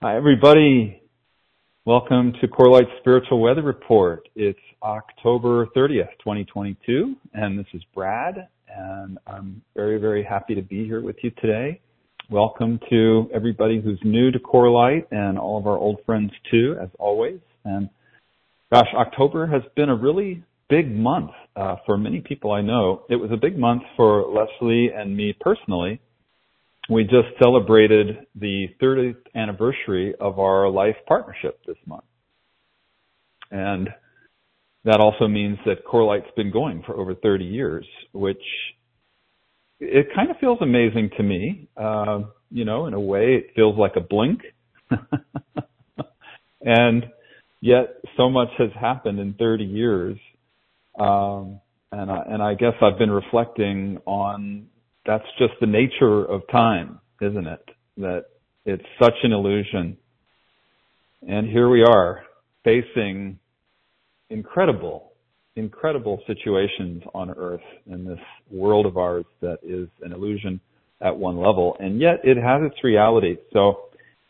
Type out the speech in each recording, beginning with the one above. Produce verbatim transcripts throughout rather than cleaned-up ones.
Hi, everybody. Welcome to Corelight Spiritual Weather Report. It's October thirtieth, twenty twenty-two, and this is Brad, and I'm very, very happy to be here with you today. Welcome to everybody who's new to Corelight and all of our old friends too, as always. And gosh, October has been a really big month uh, for many people I know. It was a big month for Leslie and me personally. We just celebrated the thirtieth anniversary of our life partnership this month. And that also means that Corelight's been going for over thirty years, which it kind of feels amazing to me. Uh, you know, in a way, it feels like a blink. And yet so much has happened in thirty years. Um, and, I, and I guess I've been reflecting on that's just the nature of time, isn't it? That it's such an illusion. And here we are facing incredible, incredible situations on Earth in this world of ours that is an illusion at one level, and yet it has its reality. So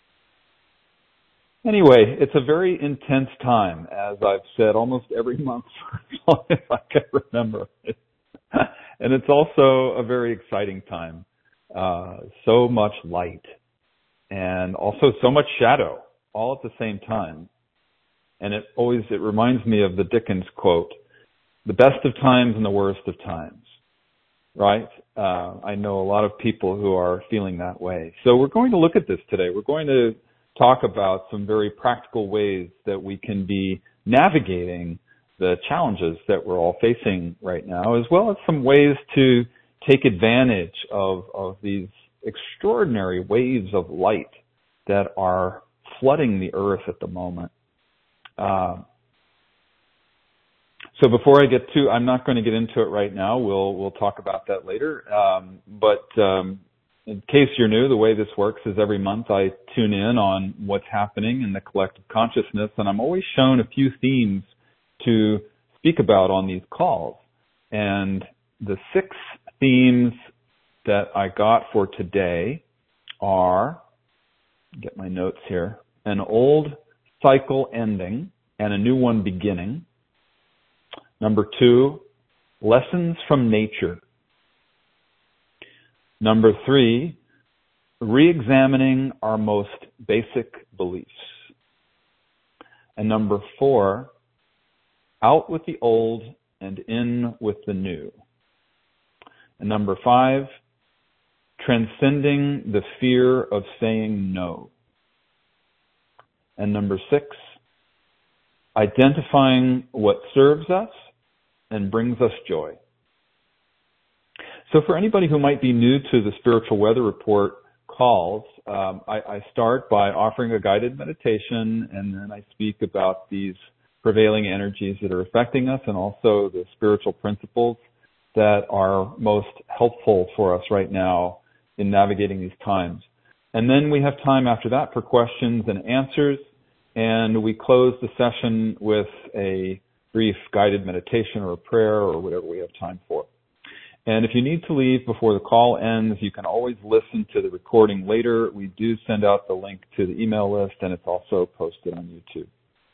anyway, it's a very intense time, as I've said almost every month for as long as I can remember. And it's also a very exciting time. Uh, so much light and also so much shadow all at the same time. And it always, it reminds me of the Dickens quote, the best of times and the worst of times, right? Uh, I know a lot of people who are feeling that way. So we're going to look at this today. We're going to talk about some very practical ways that we can be navigating the challenges that we're all facing right now, as well as some ways to take advantage of, of these extraordinary waves of light that are flooding the earth at the moment. Uh, so before I get to, I'm not going to get into it right now. We'll we'll talk about that later. Um, but um, in case you're new, the way this works is every month I tune in on what's happening in the collective consciousness, and I'm always shown a few themes to speak about on these calls. And the six themes that I got for today are, get my notes here, an old cycle ending and a new one beginning. Number two, lessons from nature. Number three, re-examining our most basic beliefs. And number four, out with the old and in with the new. And number five, transcending the fear of saying no. And number six, identifying what serves us and brings us joy. So for anybody who might be new to the Spiritual Weather Report calls, um, I, I start by offering a guided meditation, and then I speak about these prevailing energies that are affecting us and also the spiritual principles that are most helpful for us right now in navigating these times. And then we have time after that for questions and answers, and we close the session with a brief guided meditation or a prayer or whatever we have time for. And if you need to leave before the call ends, you can always listen to the recording later. We do send out the link to the email list, and it's also posted on YouTube.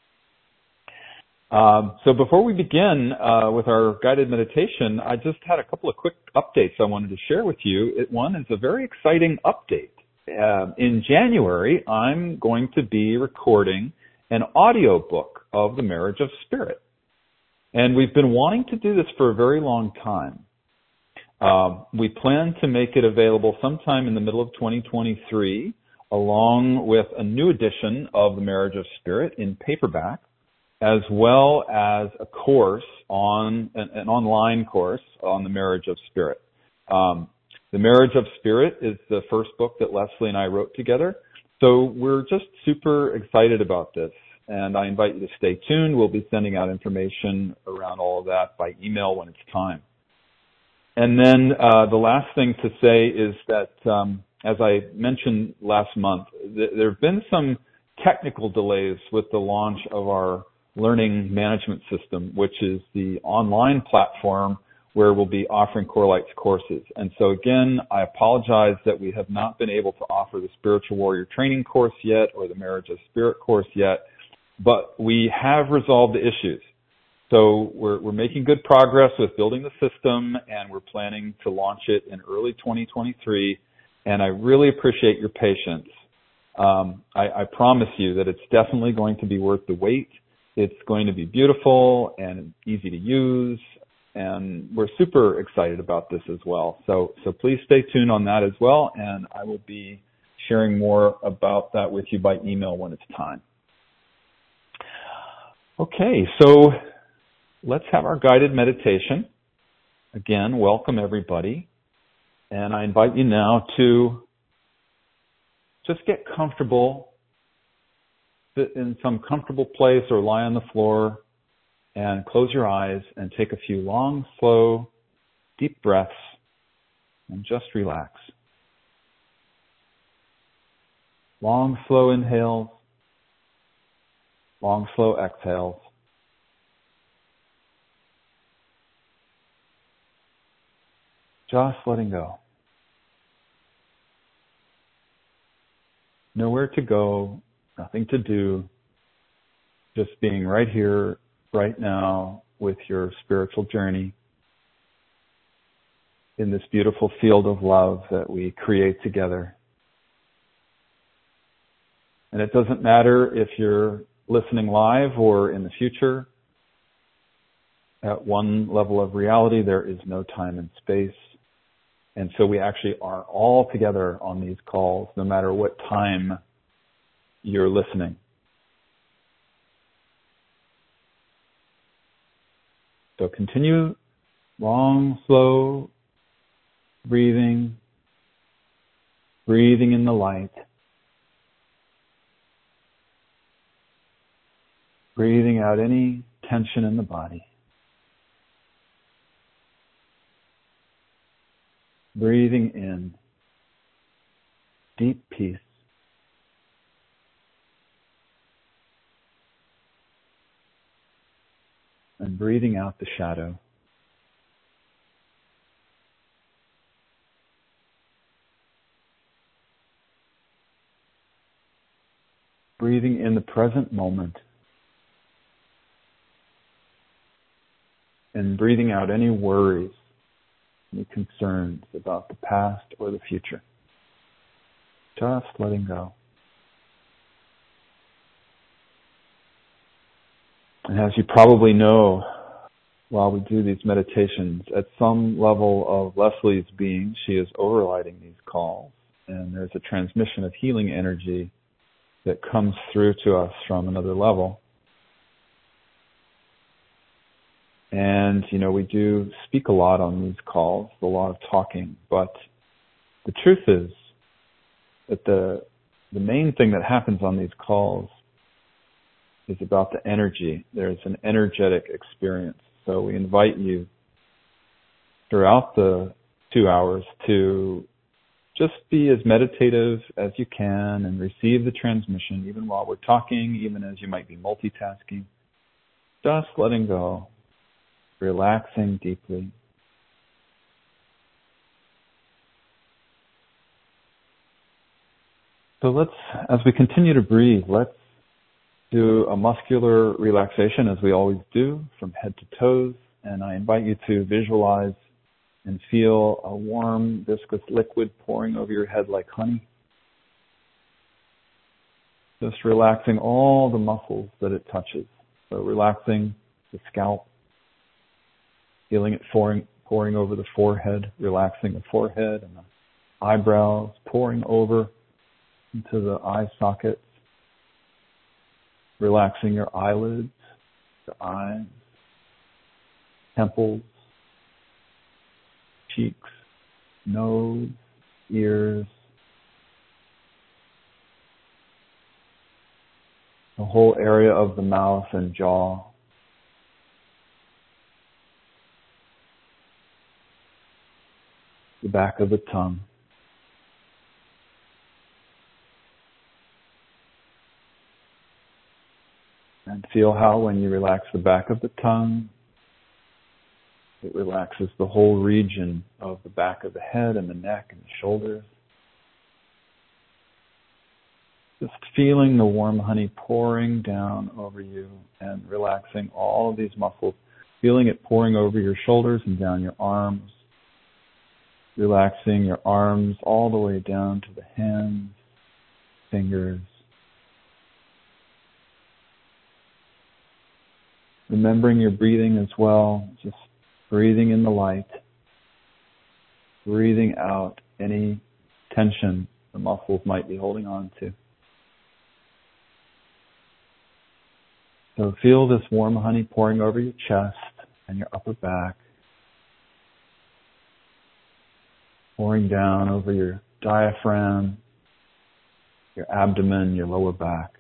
Um, so before we begin uh, with our guided meditation, I just had a couple of quick updates I wanted to share with you. It, one is a very exciting update. Uh, in January, I'm going to be recording an audio book of The Marriage of Spirit. And we've been wanting to do this for a very long time. Um, we plan to make it available sometime in the middle of twenty twenty-three, along with a new edition of The Marriage of Spirit in paperback, as well as a course on, an, an online course on the Marriage of Spirit. Um, the Marriage of Spirit is the first book that Leslie and I wrote together. So we're just super excited about this. And I invite you to stay tuned. We'll be sending out information around all of that by email when it's time. And then uh, the last thing to say is that, um, as I mentioned last month, th- there have been some technical delays with the launch of our learning management system, which is the online platform where we'll be offering Core Light's courses. And so again, I apologize that we have not been able to offer the Spiritual Warrior Training course yet or the Marriage of Spirit course yet, but we have resolved the issues. So we're, we're making good progress with building the system, and we're planning to launch it in early twenty twenty-three, and I really appreciate your patience. Um, I, I promise you that it's definitely going to be worth the wait. It's going to be beautiful and easy to use, and we're super excited about this as well. So, so please stay tuned on that as well, and I will be sharing more about that with you by email when it's time. Okay, so let's have our guided meditation. Again, welcome everybody. And I invite you now to just get comfortable, sit in some comfortable place or lie on the floor and close your eyes and take a few long, slow, deep breaths and just relax. Long, slow inhales, long, slow exhales. Just letting go. Nowhere to go, nothing to do, just being right here, right now, with your spiritual journey in this beautiful field of love that we create together. And it doesn't matter if you're listening live or in the future. At one level of reality, there is no time and space. And so we actually are all together on these calls, no matter what time you're listening. So continue long, slow breathing, breathing in the light, breathing out any tension in the body. Breathing in deep peace. And breathing out the shadow. Breathing in the present moment. And breathing out any worries, any concerns about the past or the future. Just letting go. And as you probably know, while we do these meditations, at some level of Leslie's being, she is overriding these calls. And there's a transmission of healing energy that comes through to us from another level. And, you know, we do speak a lot on these calls, a lot of talking, but the truth is that the the main thing that happens on these calls is about the energy. There's an energetic experience. So we invite you throughout the two hours to just be as meditative as you can and receive the transmission, even while we're talking, even as you might be multitasking. Just letting go. Relaxing deeply. So let's, as we continue to breathe, let's do a muscular relaxation as we always do from head to toes. And I invite you to visualize and feel a warm, viscous liquid pouring over your head like honey. Just relaxing all the muscles that it touches. So relaxing the scalp. Feeling it pouring, pouring over the forehead, relaxing the forehead and the eyebrows, pouring over into the eye sockets, relaxing your eyelids, the eyes, temples, cheeks, nose, ears, the whole area of the mouth and jaw. The back of the tongue. And feel how when you relax the back of the tongue, It relaxes the whole region of the back of the head and the neck and the shoulders. Just feeling the warm honey pouring down over you and relaxing all of these muscles. Feeling it pouring over your shoulders and down your arms. Relaxing your arms all the way down to the hands, fingers. Remembering your breathing as well, just breathing in the light, breathing out any tension the muscles might be holding on to. So feel this warm honey pouring over your chest and your upper back, pouring down over your diaphragm, your abdomen, your lower back,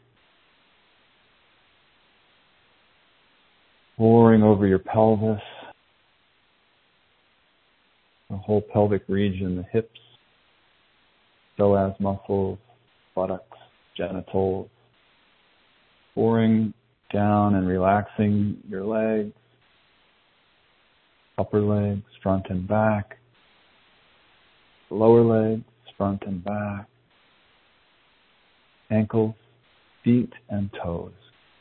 pouring over your pelvis, the whole pelvic region, the hips, psoas muscles, buttocks, genitals, pouring down and relaxing your legs, upper legs, front and back, lower legs, front and back, ankles, feet, and toes.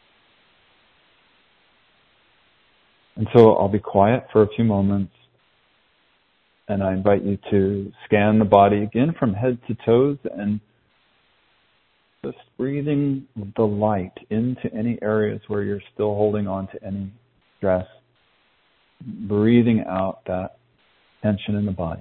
And so I'll be quiet for a few moments, and I invite you to scan the body again from head to toes and just breathing the light into any areas where you're still holding on to any stress, breathing out that tension in the body.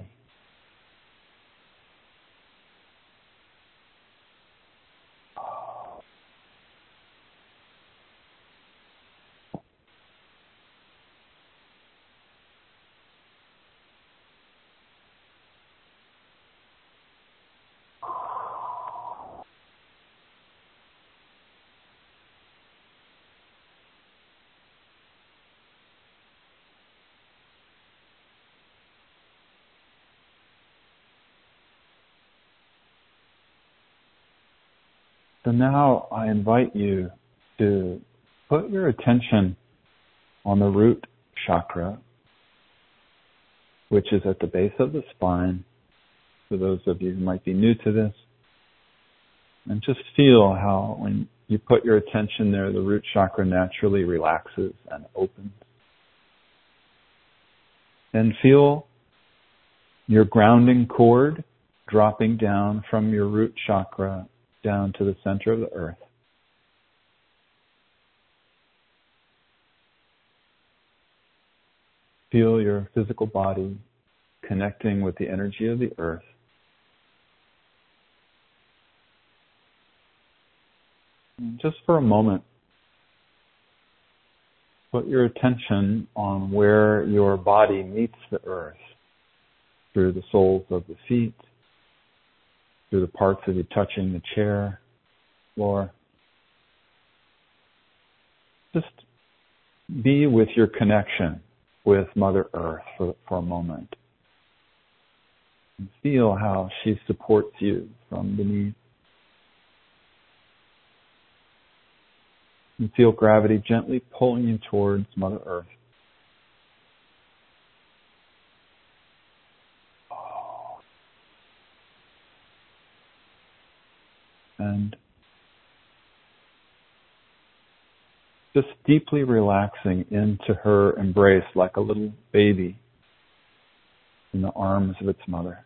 So now I invite you to put your attention on the root chakra, which is at the base of the spine, for those of you who might be new to this. And just feel how when you put your attention there, the root chakra naturally relaxes and opens. And feel your grounding cord dropping down from your root chakra down to the center of the earth. Feel your physical body connecting with the energy of the earth. And just for a moment, put your attention on where your body meets the earth, through the soles of the feet, through the parts of you touching the chair, floor. Just be with your connection with Mother Earth for, for a moment. And feel how she supports you from beneath. And feel gravity gently pulling you towards Mother Earth. And just deeply relaxing into her embrace like a little baby in the arms of its mother.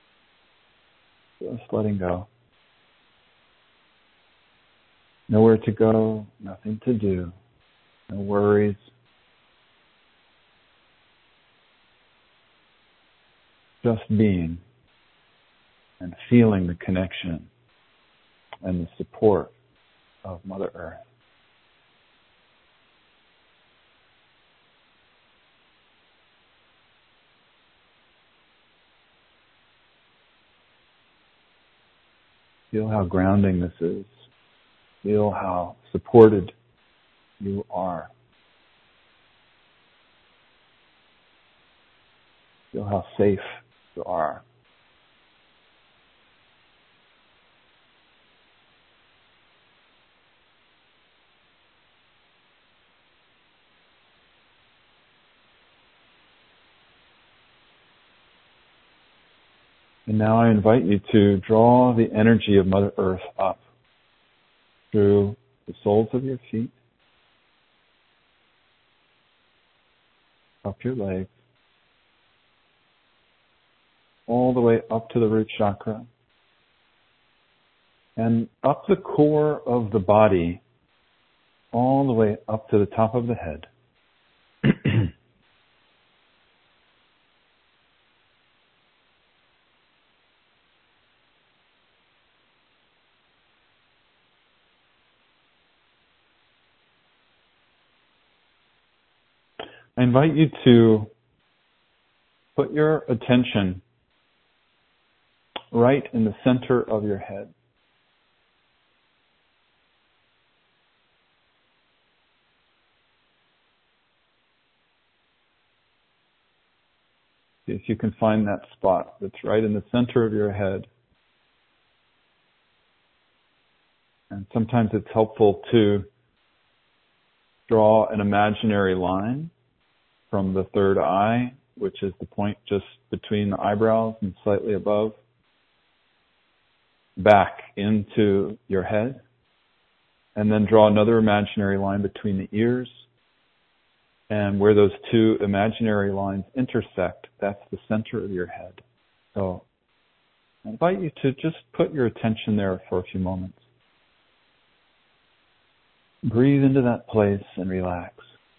Just letting go. Nowhere to go, nothing to do, no worries. Just being and feeling the connection and the support of Mother Earth. Feel how grounding this is. Feel how supported you are. Feel how safe you are. And now I invite you to draw the energy of Mother Earth up through the soles of your feet, up your legs, all the way up to the root chakra, and up the core of the body, all the way up to the top of the head. I invite you to put your attention right in the center of your head. See if you can find that spot that's right in the center of your head. And sometimes it's helpful to draw an imaginary line from the third eye, which is the point just between the eyebrows and slightly above, back into your head. And then draw another imaginary line between the ears. And where those two imaginary lines intersect, that's the center of your head. So I invite you to just put your attention there for a few moments. Breathe into that place and relax.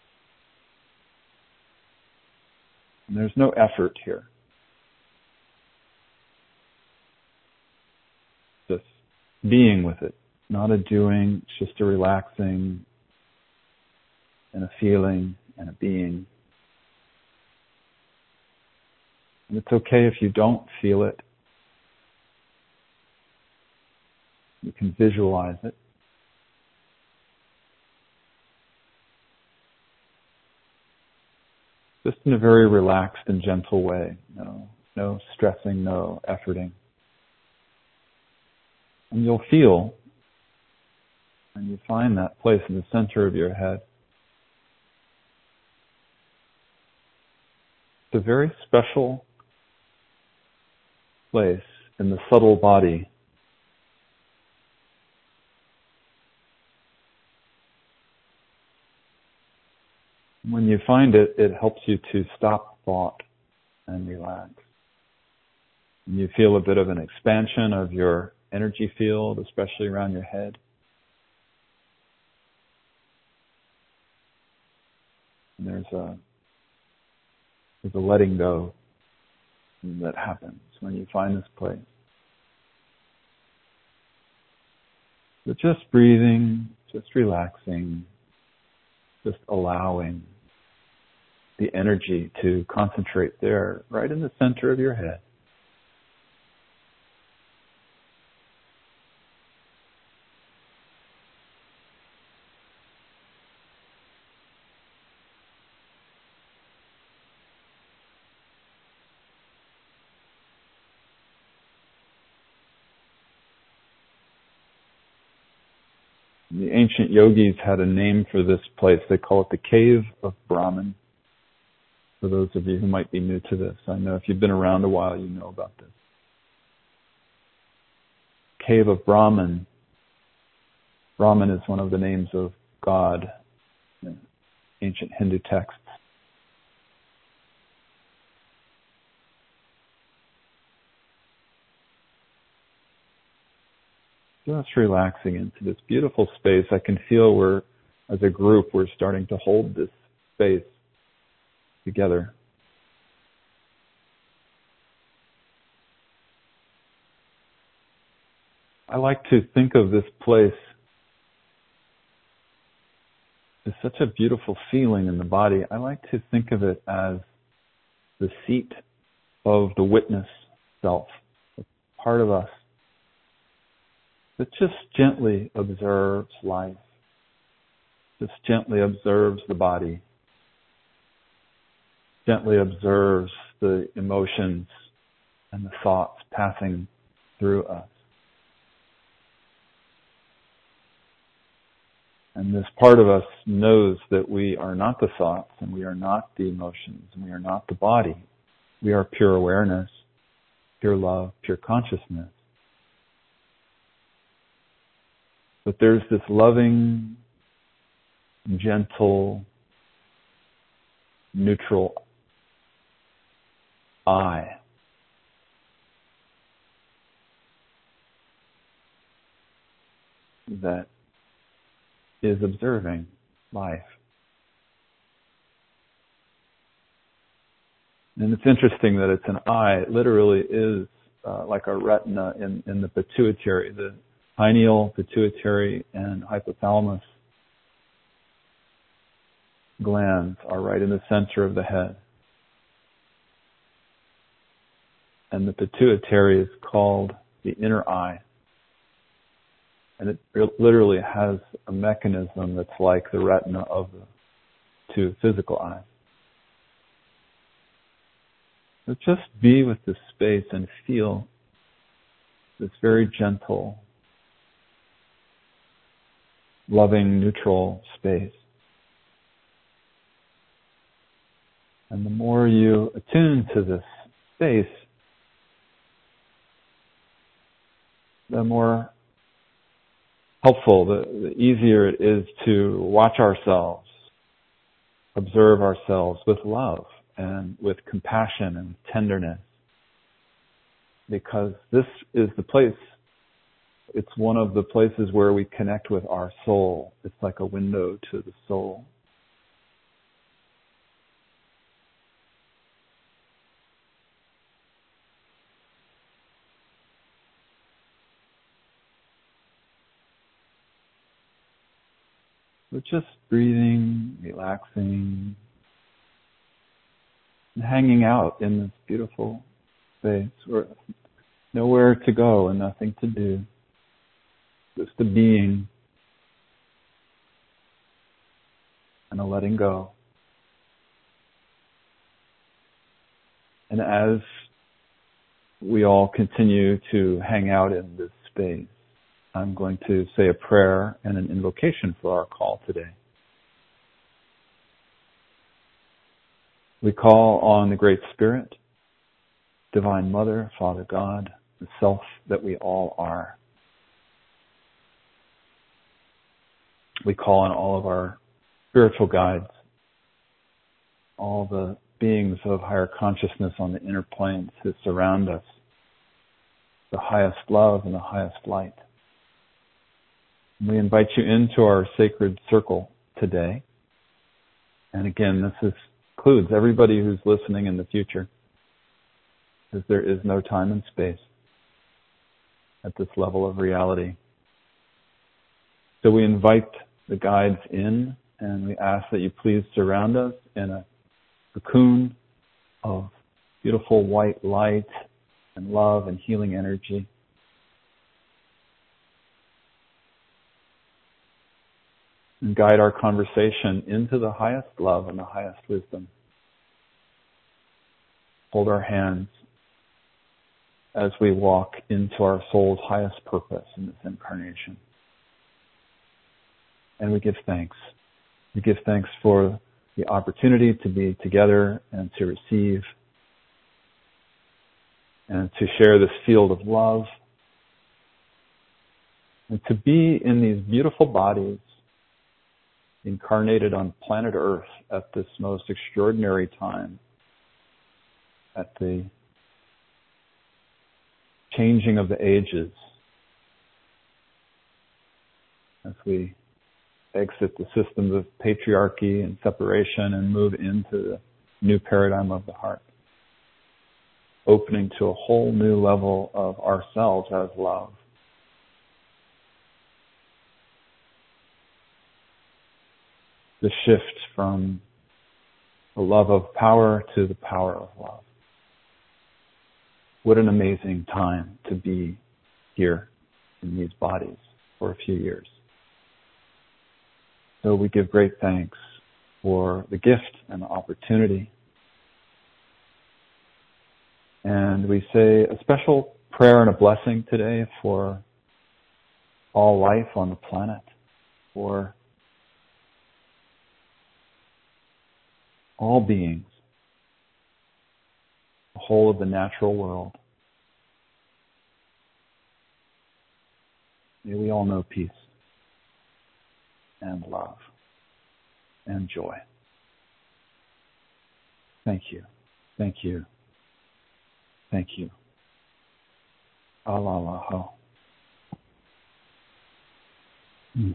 And there's no effort here. Just being with it. Not a doing, it's just a relaxing and a feeling and a being. And it's okay if you don't feel it. You can visualize it. Just in a very relaxed and gentle way. No, no stressing, no efforting. And you'll feel, and you find that place in the center of your head. It's a very special place in the subtle body. When you find it, it helps you to stop thought and relax. And you feel a bit of an expansion of your energy field, especially around your head. And there's a there's a letting go that happens when you find this place. So just breathing, just relaxing, just allowing the energy to concentrate there, right in the center of your head. The ancient yogis had a name for this place. They call it the Cave of Brahman. For those of you who might be new to this, I know if you've been around a while, you know about this. Cave of Brahman. Brahman is one of the names of God in ancient Hindu texts. Just relaxing into this beautiful space. I can feel we're, as a group, we're starting to hold this space together. I like to think of this place as such a beautiful feeling in the body. I like to think of it as the seat of the witness self, a part of us that just gently observes life, just gently observes the body, gently observes the emotions and the thoughts passing through us. And this part of us knows that we are not the thoughts and we are not the emotions and we are not the body. We are pure awareness. pure love, pure consciousness. But there's this loving, gentle, neutral I that is observing life. And it's interesting that it's an eye. It literally is uh, like a retina in, in the pituitary. The pineal, pituitary, and hypothalamus glands are right in the center of the head. And the pituitary is called the inner eye. And it literally has a mechanism that's like the retina of the two physical eyes. So just be with this space and feel this very gentle, loving, neutral space. And the more you attune to this space, the more helpful, the, the easier it is to watch ourselves, observe ourselves with love and with compassion and tenderness. Because this is the place, it's one of the places where we connect with our soul. It's like a window to the soul. So just breathing, relaxing, and hanging out in this beautiful space where nowhere to go and nothing to do. Just a being and a letting go. And as we all continue to hang out in this space, I'm going to say a prayer and an invocation for our call today. We call on the Great Spirit, Divine Mother, Father God, the Self that we all are. We call on all of our spiritual guides, all the beings of higher consciousness on the inner planes who surround us, the highest love and the highest light. We invite you into our sacred circle today. And again, this is, includes everybody who's listening in the future, because there is no time and space at this level of reality. So we invite the guides in, and we ask that you please surround us in a cocoon of beautiful white light and love and healing energy. And guide our conversation into the highest love and the highest wisdom. Hold our hands as we walk into our soul's highest purpose in this incarnation. And we give thanks. We give thanks for the opportunity to be together and to receive and to share this field of love and to be in these beautiful bodies incarnated on planet Earth at this most extraordinary time, at the changing of the ages, as we exit the systems of patriarchy and separation and move into the new paradigm of the heart, opening to a whole new level of ourselves as love. The shift from the love of power to the power of love. What an amazing time to be here in these bodies for a few years. So we give great thanks for the gift and the opportunity. And we say a special prayer and a blessing today for all life on the planet, for all beings, the whole of the natural world, May we all know peace and love and joy. Thank you. Thank you. Thank you. Allah. Mm.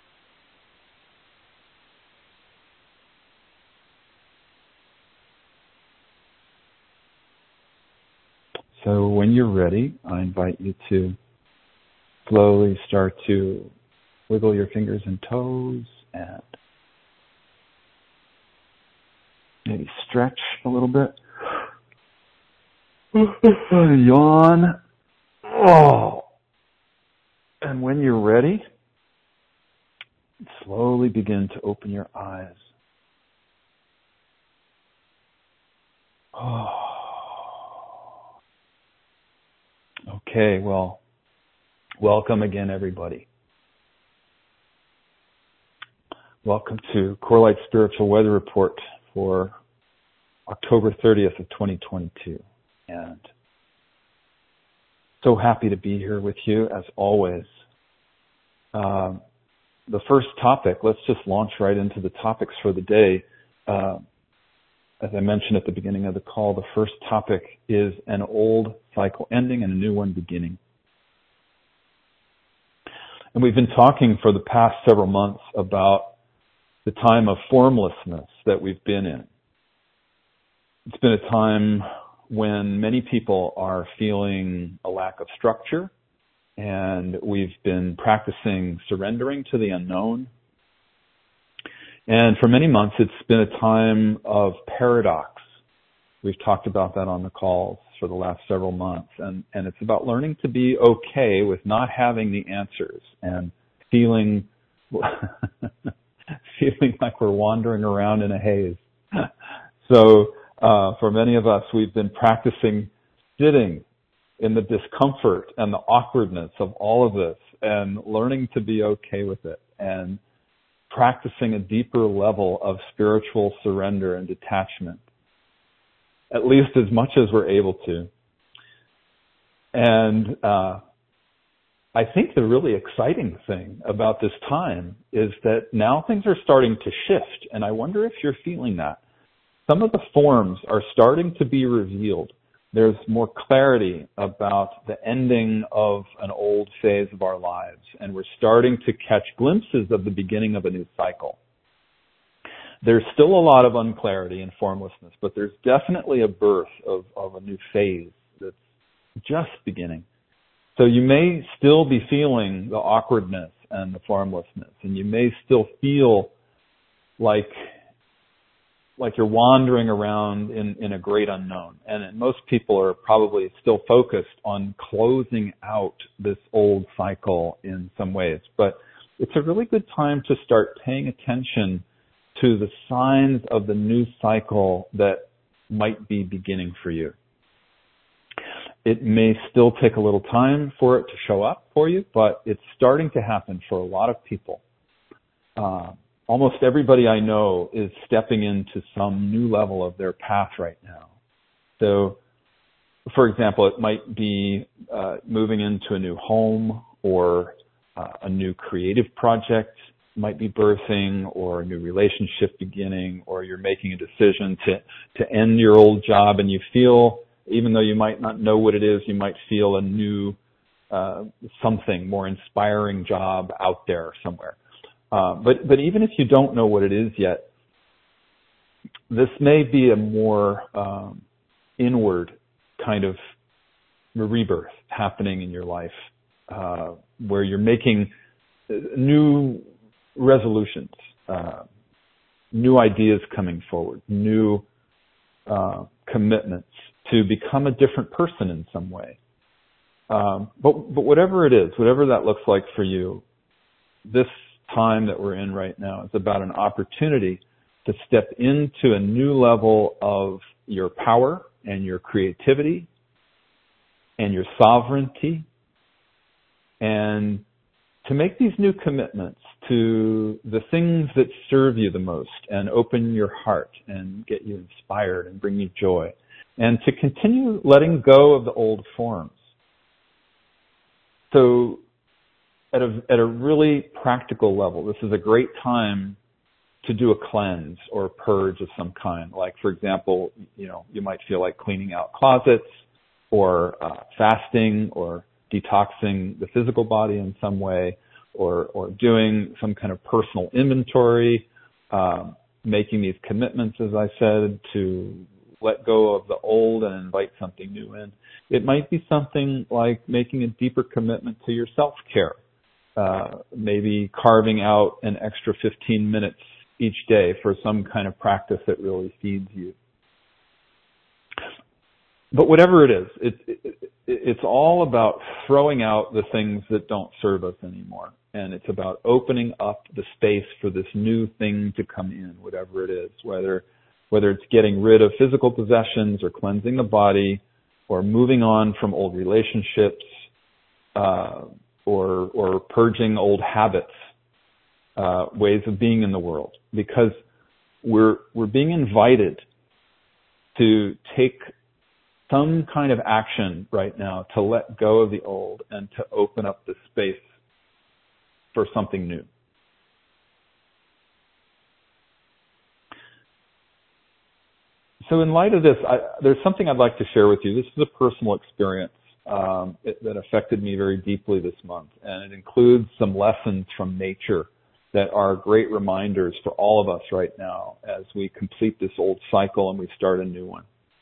So when you're ready, I invite you to slowly start to wiggle your fingers and toes and maybe stretch a little bit. Yawn. Oh. And when you're ready, slowly begin to open your eyes. Oh. Okay, well, welcome again, everybody. Welcome to Core Light Spiritual Weather Report for October thirtieth of twenty twenty-two. And so happy to be here with you, as always. Um, the first topic, let's just launch right into the topics for the day. Uh, as I mentioned at the beginning of the call, the first topic is an old cycle ending and a new one beginning. And we've been talking for the past several months about the time of formlessness that we've been in. It's been a time when many people are feeling a lack of structure, and we've been practicing surrendering to the unknown. And for many months, it's been a time of paradox. We've talked about that on the calls for the last several months, and, and it's about learning to be okay with not having the answers and feeling feeling like we're wandering around in a haze. So uh, for many of us, we've been practicing sitting in the discomfort and the awkwardness of all of this and learning to be okay with it and practicing a deeper level of spiritual surrender and detachment, at least as much as we're able to. And uh, I think the really exciting thing about this time is that now things are starting to shift, and I wonder if you're feeling that. Some of the forms are starting to be revealed. There's more clarity about the ending of an old phase of our lives, and we're starting to catch glimpses of the beginning of a new cycle. There's still a lot of unclarity and formlessness, but there's definitely a birth of, of a new phase that's just beginning. So you may still be feeling the awkwardness and the formlessness, and you may still feel like like you're wandering around in, in a great unknown. And most people are probably still focused on closing out this old cycle in some ways. But it's a really good time to start paying attention to the signs of the new cycle that might be beginning for you. It may still take a little time for it to show up for you, but it's starting to happen for a lot of people. Uh, almost everybody I know is stepping into some new level of their path right now. So, for example, it might be uh, moving into a new home, or uh, a new creative project might be birthing, or a new relationship beginning, or you're making a decision to, to end your old job, and you feel, even though you might not know what it is, you might feel a new uh, something more inspiring job out there somewhere. Uh, but, but even if you don't know what it is yet, this may be a more um, inward kind of rebirth happening in your life, uh, where you're making new resolutions, uh, new ideas coming forward, new uh, commitments to become a different person in some way. Um, but, but whatever it is, whatever that looks like for you, this time that we're in right now is about an opportunity to step into a new level of your power and your creativity and your sovereignty, and to make these new commitments to the things that serve you the most and open your heart and get you inspired and bring you joy, and to continue letting go of the old forms. So at a, at a really practical level, this is a great time to do a cleanse or a purge of some kind. Like, for example, you know, you might feel like cleaning out closets or uh, fasting or detoxing the physical body in some way, or, or doing some kind of personal inventory, um, making these commitments, as I said, to let go of the old and invite something new in. It might be something like making a deeper commitment to your self-care, uh, maybe carving out an extra fifteen minutes each day for some kind of practice that really feeds you. But whatever it is, it, it, it's all about throwing out the things that don't serve us anymore. And it's about opening up the space for this new thing to come in, whatever it is, whether whether it's getting rid of physical possessions or cleansing the body or moving on from old relationships, uh, or or purging old habits, uh, ways of being in the world, because we're we're being invited to take some kind of action right now to let go of the old and to open up the space for something new. So in light of this, I, there's something I'd like to share with you. This is a personal experience um, it, that affected me very deeply this month, and it includes some lessons from nature that are great reminders for all of us right now as we complete this old cycle and we start a new one.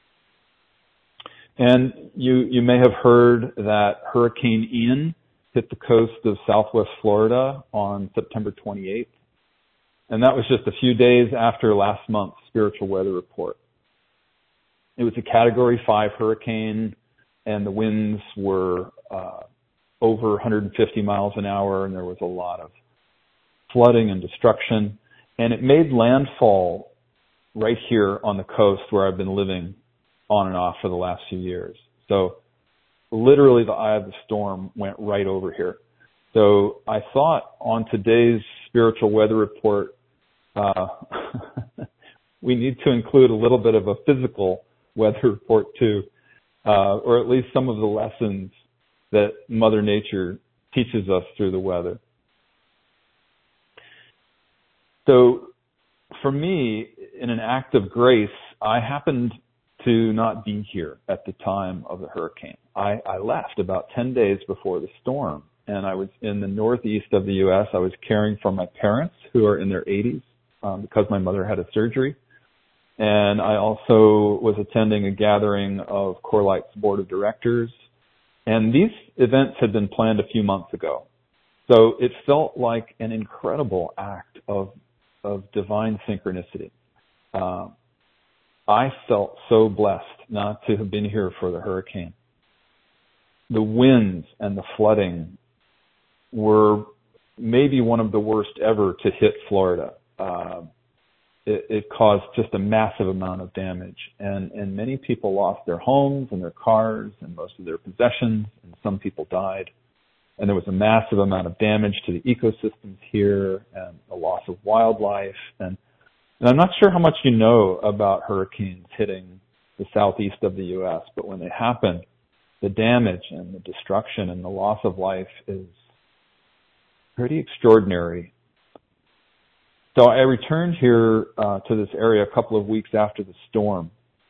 And you, you may have heard that Hurricane Ian hit the coast of southwest Florida on September twenty-eighth. And that was just a few days after last month's spiritual weather report. It was a Category five hurricane, and the winds were uh, over one hundred fifty miles an hour, and there was a lot of flooding and destruction. And it made landfall right here on the coast where I've been living on and off for the last few years. So literally the eye of the storm went right over here. So I thought on today's spiritual weather report, uh, we need to include a little bit of a physical weather report too, uh, or at least some of the lessons that Mother Nature teaches us through the weather. So for me, in an act of grace, I happened to not be here at the time of the hurricane. I, I left about ten days before the storm, and I was in the northeast of the U S. I was caring for my parents who are in their eighties um, because my mother had a surgery. And I also was attending a gathering of CoreLight's board of directors. And these events had been planned a few months ago. So it felt like an incredible act of, of divine synchronicity. Uh, I felt so blessed not to have been here for the hurricane. The winds and the flooding were maybe one of the worst ever to hit Florida. Uh, it, it caused just a massive amount of damage, and, and many people lost their homes and their cars and most of their possessions, and some people died. And there was a massive amount of damage to the ecosystems here and a loss of wildlife. And, and I'm not sure how much you know about hurricanes hitting the southeast of the U S, but when they happen, the damage and the destruction and the loss of life is pretty extraordinary. So I returned here uh, to this area a couple of weeks after the storm,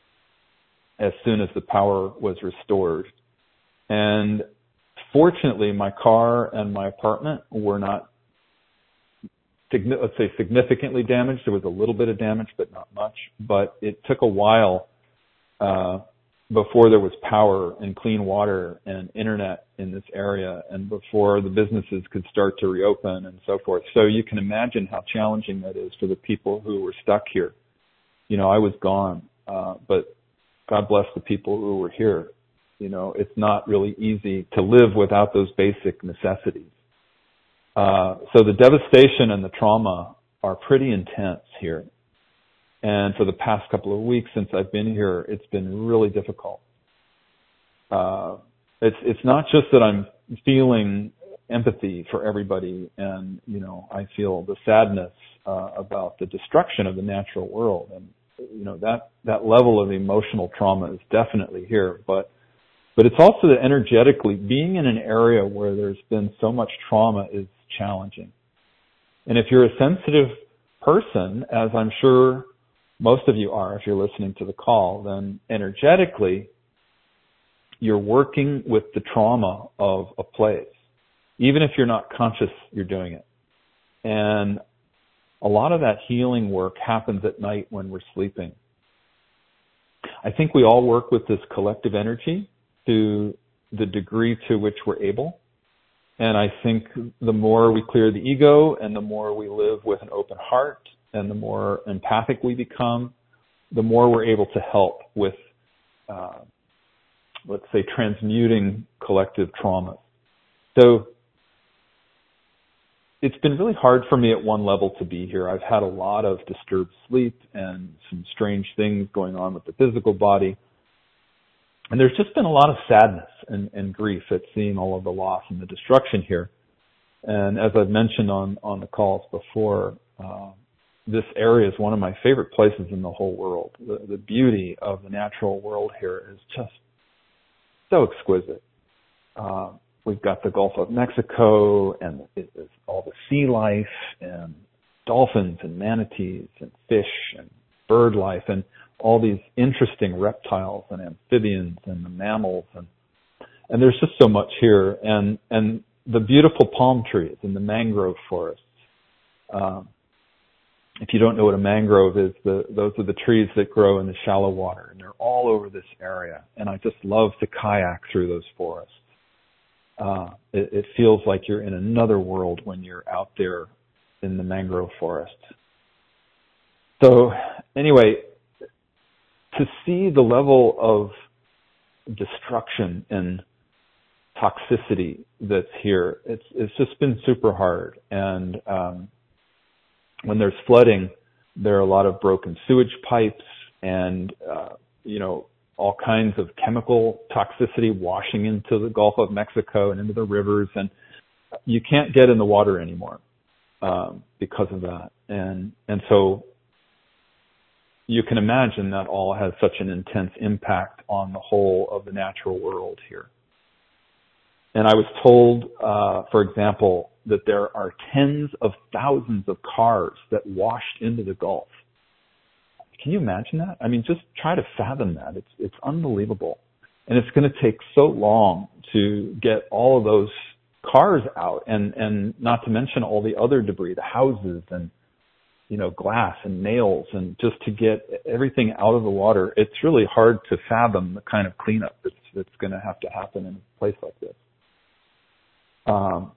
as soon as the power was restored. And fortunately, my car and my apartment were not, let's say, significantly damaged. There was a little bit of damage, but not much. But it took a while uh, before there was power and clean water and internet in this area, and before the businesses could start to reopen and so forth. So you can imagine how challenging that is for the people who were stuck here. You know, I was gone, uh, but God bless the people who were here. You know, it's not really easy to live without those basic necessities. Uh, so the devastation and the trauma are pretty intense here. And for the past couple of weeks since I've been here, it's been really difficult. Uh, it's, it's not just that I'm feeling empathy for everybody, and, you know, I feel the sadness, uh, about the destruction of the natural world. And, you know, that, that level of emotional trauma is definitely here, but But it's also that energetically, being in an area where there's been so much trauma is challenging. And if you're a sensitive person, as I'm sure most of you are if you're listening to the call, then energetically, you're working with the trauma of a place. Even if you're not conscious, you're doing it. And a lot of that healing work happens at night when we're sleeping. I think we all work with this collective energy to the degree to which we're able. And I think the more we clear the ego and the more we live with an open heart and the more empathic we become, the more we're able to help with, uh, let's say, transmuting collective traumas. So it's been really hard for me at one level to be here. I've had a lot of disturbed sleep and some strange things going on with the physical body. And there's just been a lot of sadness and, and grief at seeing all of the loss and the destruction here. And as I've mentioned on, on the calls before, uh, this area is one of my favorite places in the whole world. The, the beauty of the natural world here is just so exquisite. Uh, we've got the Gulf of Mexico and it, it's all the sea life and dolphins and manatees and fish and bird life and all these interesting reptiles and amphibians and the mammals and and there's just so much here and and the beautiful palm trees and the mangrove forests. Um, if you don't know what a mangrove is, the, those are the trees that grow in the shallow water and they're all over this area. And I just love to kayak through those forests. Uh, it, it feels like you're in another world when you're out there in the mangrove forest. So anyway, to see the level of destruction and toxicity that's here, it's it's just been super hard. And um, when there's flooding, there are a lot of broken sewage pipes and, uh, you know, all kinds of chemical toxicity washing into the Gulf of Mexico and into the rivers. And you can't get in the water anymore um, because of that. And and so you can imagine that all has such an intense impact on the whole of the natural world here. And I was told, uh, for example, that there are tens of thousands of cars that washed into the Gulf. Can you imagine that? I mean, just try to fathom that. It's it's unbelievable. And it's going to take so long to get all of those cars out and, and not to mention all the other debris, the houses and you know, glass and nails and just to get everything out of the water. It's really hard to fathom the kind of cleanup that's, that's going to have to happen in a place like this. Um,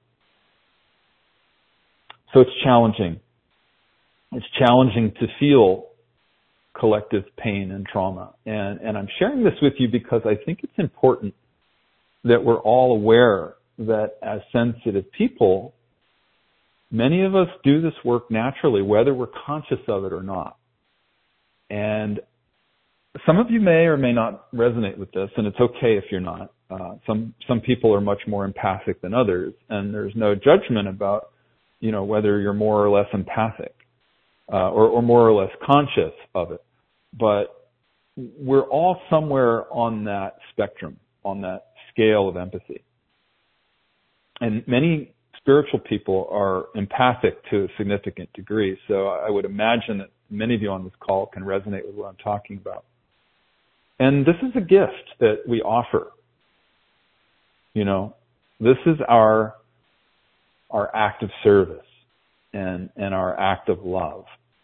so it's challenging. It's challenging to feel collective pain and trauma. And, and I'm sharing this with you because I think it's important that we're all aware that as sensitive people, many of us do this work naturally, whether we're conscious of it or not. And some of you may or may not resonate with this, and it's okay if you're not. Uh, some some people are much more empathic than others, and there's no judgment about, you know, whether you're more or less empathic uh, or, or more or less conscious of it. But we're all somewhere on that spectrum, on that scale of empathy. And many spiritual people are empathic to a significant degree. So I would imagine that many of you on this call can resonate with what I'm talking about. And this is a gift that we offer. You know, this is our our act of service and, and our act of love.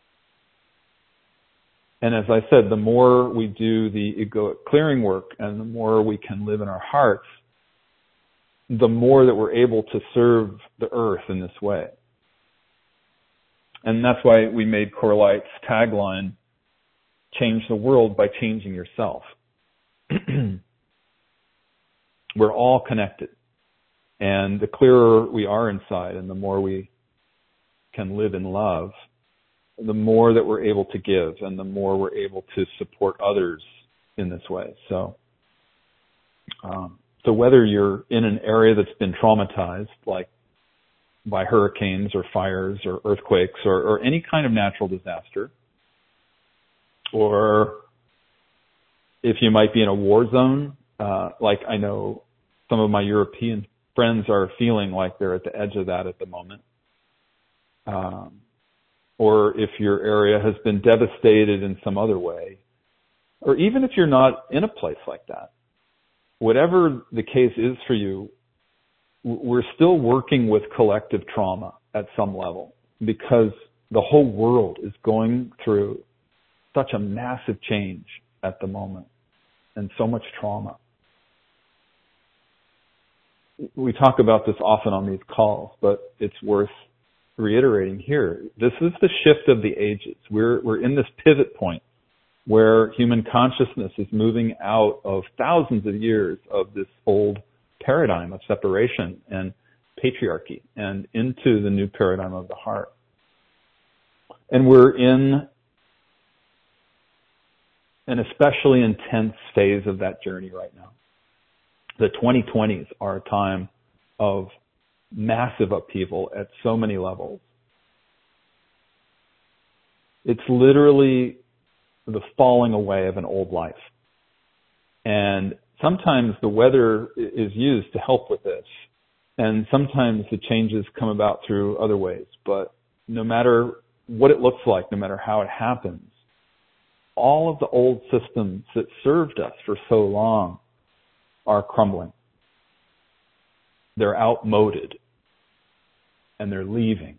And as I said, the more we do the egoic clearing work and the more we can live in our hearts, the more that we're able to serve the earth in this way. And that's why we made Coralite's tagline, change the world by changing yourself. We're all connected. And the clearer we are inside and the more we can live in love, the more that we're able to give and the more we're able to support others in this way. So, um, So whether you're in an area that's been traumatized, like by hurricanes or fires or earthquakes or, or any kind of natural disaster, or if you might be in a war zone, Uh, like I know some of my European friends are feeling like they're at the edge of that at the moment. Um, or if your area has been devastated in some other way, or even if you're not in a place like that, whatever the case is for you, we're still working with collective trauma at some level because the whole world is going through such a massive change at the moment and so much trauma. We talk about this often on these calls, but it's worth reiterating here. This is the shift of the ages. We're, we're in this pivot point where human consciousness is moving out of thousands of years of this old paradigm of separation and patriarchy and into the new paradigm of the heart. And we're in an especially intense phase of that journey right now. The twenty twenties are a time of massive upheaval at so many levels. It's literally the falling away of an old life. And sometimes the weather is used to help with this. And sometimes the changes come about through other ways. But no matter what it looks like, no matter how it happens, all of the old systems that served us for so long are crumbling. They're outmoded. And they're leaving.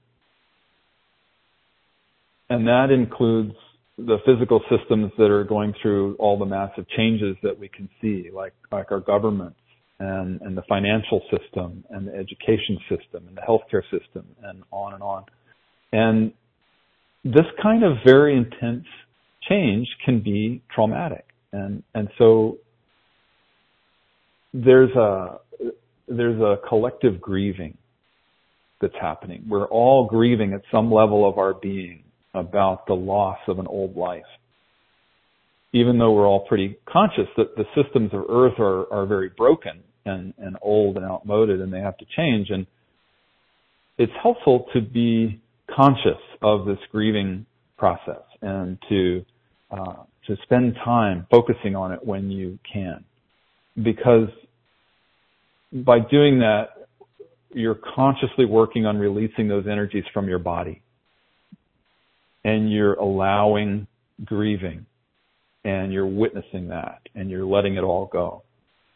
And that includes the physical systems that are going through all the massive changes that we can see, like, like our governments and, and the financial system and the education system and the healthcare system and on and on. And this kind of very intense change can be traumatic. And, and so there's a, there's a collective grieving that's happening. We're all grieving at some level of our being about the loss of an old life. Even though we're all pretty conscious that the systems of Earth are, are very broken and, and old and outmoded and they have to change. And it's helpful to be conscious of this grieving process and to uh, to spend time focusing on it when you can. Because by doing that, you're consciously working on releasing those energies from your body. And you're allowing grieving. And you're witnessing that. And you're letting it all go.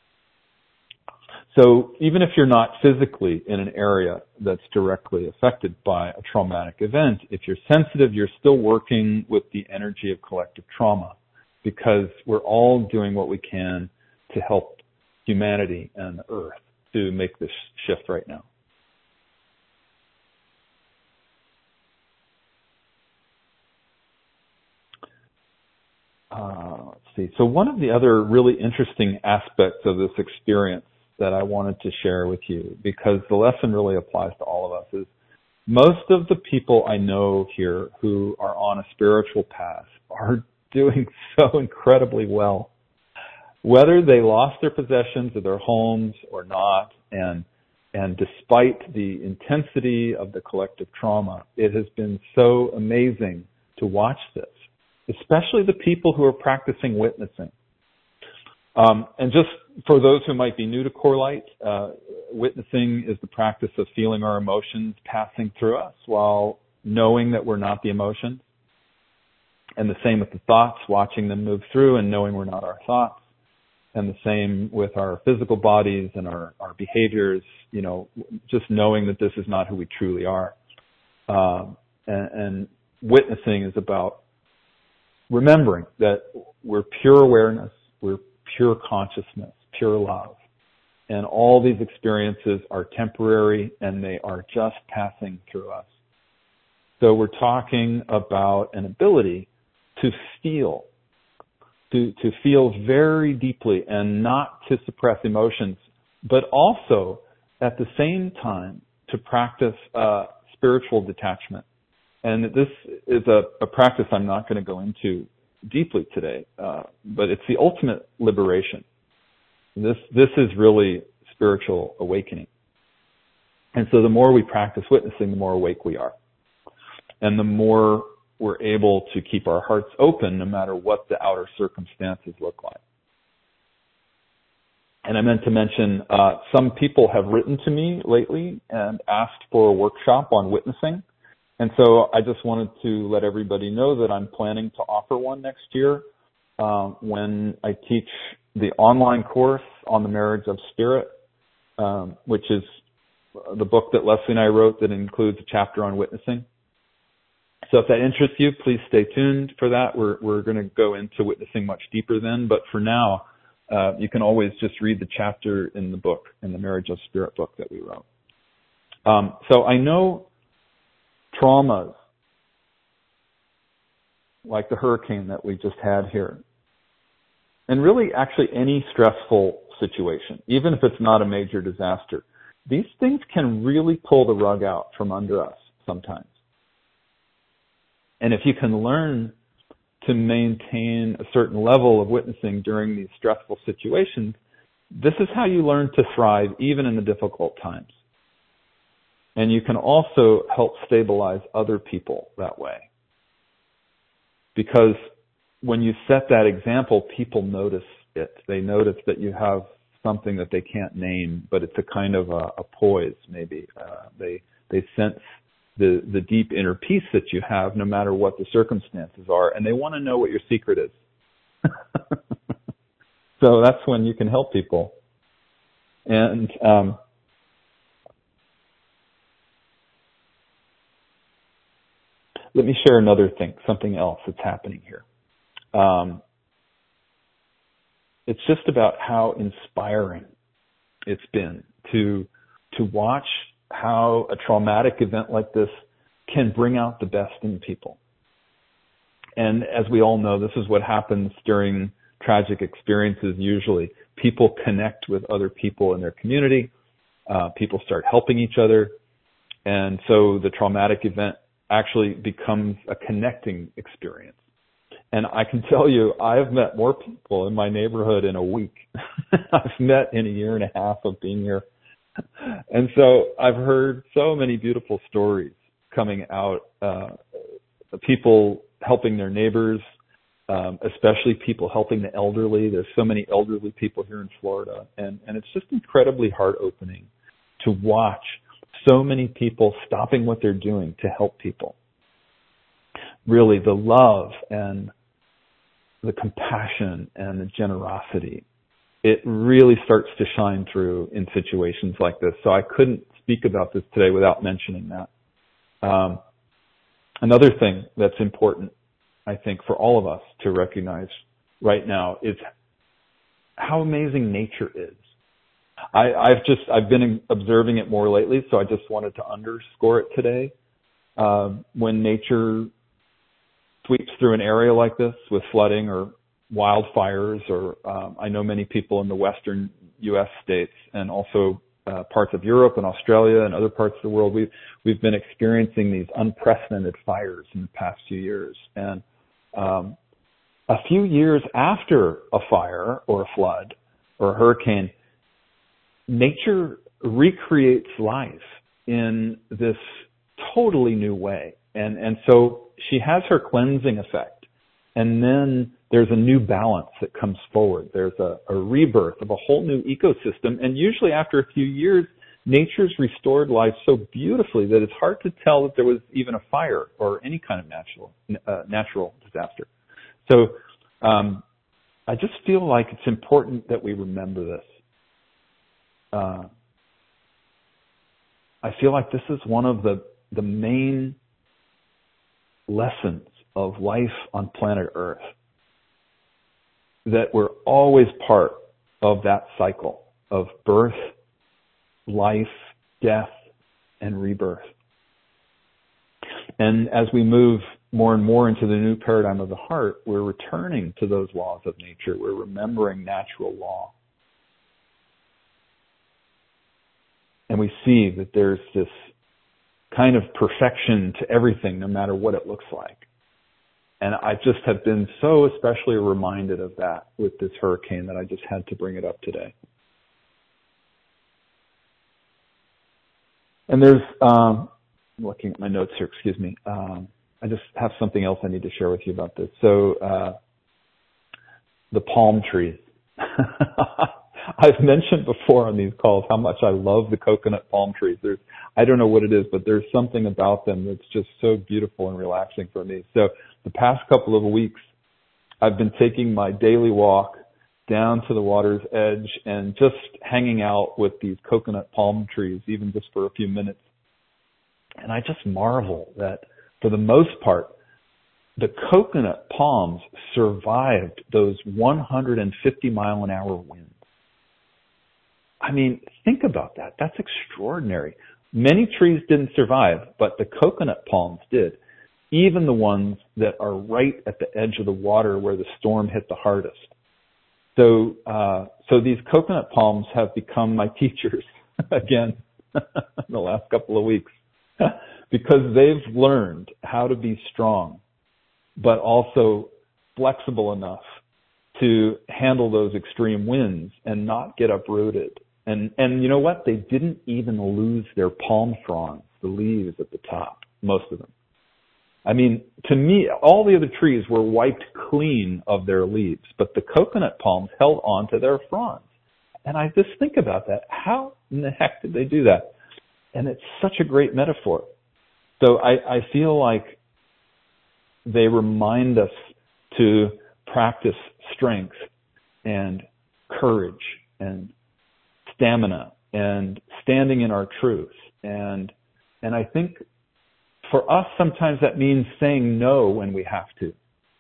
So even if you're not physically in an area that's directly affected by a traumatic event, if you're sensitive, you're still working with the energy of collective trauma. Because we're all doing what we can to help humanity and the Earth to make this shift right now. Uh, let's see. So one of the other really interesting aspects of this experience that I wanted to share with you, because the lesson really applies to all of us, is most of the people I know here who are on a spiritual path are doing so incredibly well. Whether they lost their possessions or their homes or not, and and despite the intensity of the collective trauma, it has been so amazing to watch this, especially the people who are practicing witnessing. Um, and just for those who might be new to Core Light, uh, witnessing is the practice of feeling our emotions passing through us while knowing that we're not the emotions. And the same with the thoughts, watching them move through and knowing we're not our thoughts. And the same with our physical bodies and our, our behaviors, you know, just knowing that this is not who we truly are. Um, and, and witnessing is about remembering that we're pure awareness, we're pure consciousness, pure love. And all these experiences are temporary and they are just passing through us. So we're talking about an ability to feel, to, to feel very deeply and not to suppress emotions, but also at the same time to practice uh, spiritual detachment. And this is a, a practice I'm not going to go into deeply today, uh, but it's the ultimate liberation. This this is really spiritual awakening. And so the more we practice witnessing, the more awake we are. And the more we're able to keep our hearts open no matter what the outer circumstances look like. And I meant to mention, uh, some people have written to me lately and asked for a workshop on witnessing. And so I just wanted to let everybody know that I'm planning to offer one next year uh, when I teach the online course on the marriage of spirit, um, which is the book that Leslie and I wrote that includes a chapter on witnessing. So if that interests you, please stay tuned for that. We're we're going to go into witnessing much deeper then. But for now, uh, you can always just read the chapter in the book, in the Marriage of Spirit book that we wrote. Um, so I know traumas like the hurricane that we just had here, and really actually any stressful situation, even if it's not a major disaster, these things can really pull the rug out from under us sometimes. And if you can learn to maintain a certain level of witnessing during these stressful situations, this is how you learn to thrive even in the difficult times. And you can also help stabilize other people that way. Because when you set that example, people notice it. They notice that you have something that they can't name, but it's a kind of a, a poise, maybe. Uh, they they sense the, the deep inner peace that you have, no matter what the circumstances are, and they want to know what your secret is. So that's when you can help people. And um, let me share another thing, something else that's happening here. Um, it's just about how inspiring it's been to to watch how a traumatic event like this can bring out the best in people. And as we all know, this is what happens during tragic experiences usually. People connect with other people in their community. Uh, people start helping each other. And so the traumatic event actually becomes a connecting experience. And I can tell you, I've met more people in my neighborhood in a week. I've met in a year and a half of being here. And so I've heard so many beautiful stories coming out, uh, people helping their neighbors, um, especially people helping the elderly. There's so many elderly people here in Florida. And, and it's just incredibly heart-opening to watch so many people stopping what they're doing to help people. Really, the love and the compassion and the generosity, it really starts to shine through in situations like this. So I couldn't speak about this today without mentioning that. Um, another thing that's important, I think, for all of us to recognize right now is how amazing nature is. I, I've just, I've been observing it more lately, so I just wanted to underscore it today. Um, when nature sweeps through an area like this with flooding or wildfires, or um, I know many people in the western U S states and also uh, parts of Europe and Australia and other parts of the world, we've, we've been experiencing these unprecedented fires in the past few years. And um, a few years after a fire or a flood or a hurricane, nature recreates life in this totally new way. And, and so she has her cleansing effect. And then there's a new balance that comes forward. There's a, a rebirth of a whole new ecosystem. And usually after a few years, nature's restored life so beautifully that it's hard to tell that there was even a fire or any kind of natural, uh, natural disaster. So um, I just feel like it's important that we remember this. Uh, I feel like this is one of the, the main lessons of life on planet Earth, that we're always part of that cycle of birth, life, death, and rebirth. And as we move more and more into the new paradigm of the heart, we're returning to those laws of nature. We're remembering natural law. And we see that there's this kind of perfection to everything, no matter what it looks like. And I just have been so especially reminded of that with this hurricane that I just had to bring it up today. And there's, um, I'm looking at my notes here, excuse me. Um, I just have something else I need to share with you about this. So, uh, the palm trees. I've mentioned before on these calls how much I love the coconut palm trees. There's, I don't know what it is, but there's something about them that's just so beautiful and relaxing for me. So the past couple of weeks, I've been taking my daily walk down to the water's edge and just hanging out with these coconut palm trees, even just for a few minutes. And I just marvel that for the most part, the coconut palms survived those one hundred fifty mile an hour winds. I mean, think about that. That's extraordinary. Many trees didn't survive, but the coconut palms did. Even the ones that are right at the edge of the water where the storm hit the hardest. So, uh, so these coconut palms have become my teachers again in the last couple of weeks because they've learned how to be strong, but also flexible enough to handle those extreme winds and not get uprooted. And, and you know what? They didn't even lose their palm fronds, the leaves at the top, most of them. I mean, to me, all the other trees were wiped clean of their leaves, but the coconut palms held on to their fronds. And I just think about that. How in the heck did they do that? And it's such a great metaphor. So I, I feel like they remind us to practice strength and courage and stamina and standing in our truth. And, and I think for us, sometimes that means saying no when we have to.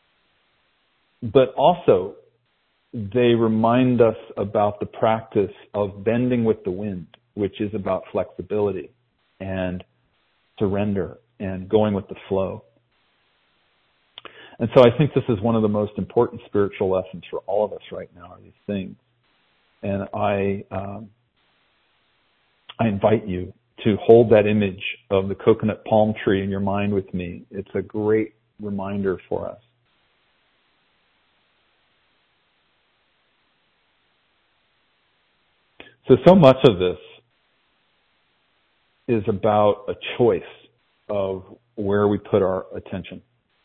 But also, they remind us about the practice of bending with the wind, which is about flexibility and surrender and going with the flow. And so I think this is one of the most important spiritual lessons for all of us right now, are these things. And I, um, I invite you to hold that image of the coconut palm tree in your mind with me. It's a great reminder for us. So, so much of this is about a choice of where we put our attention.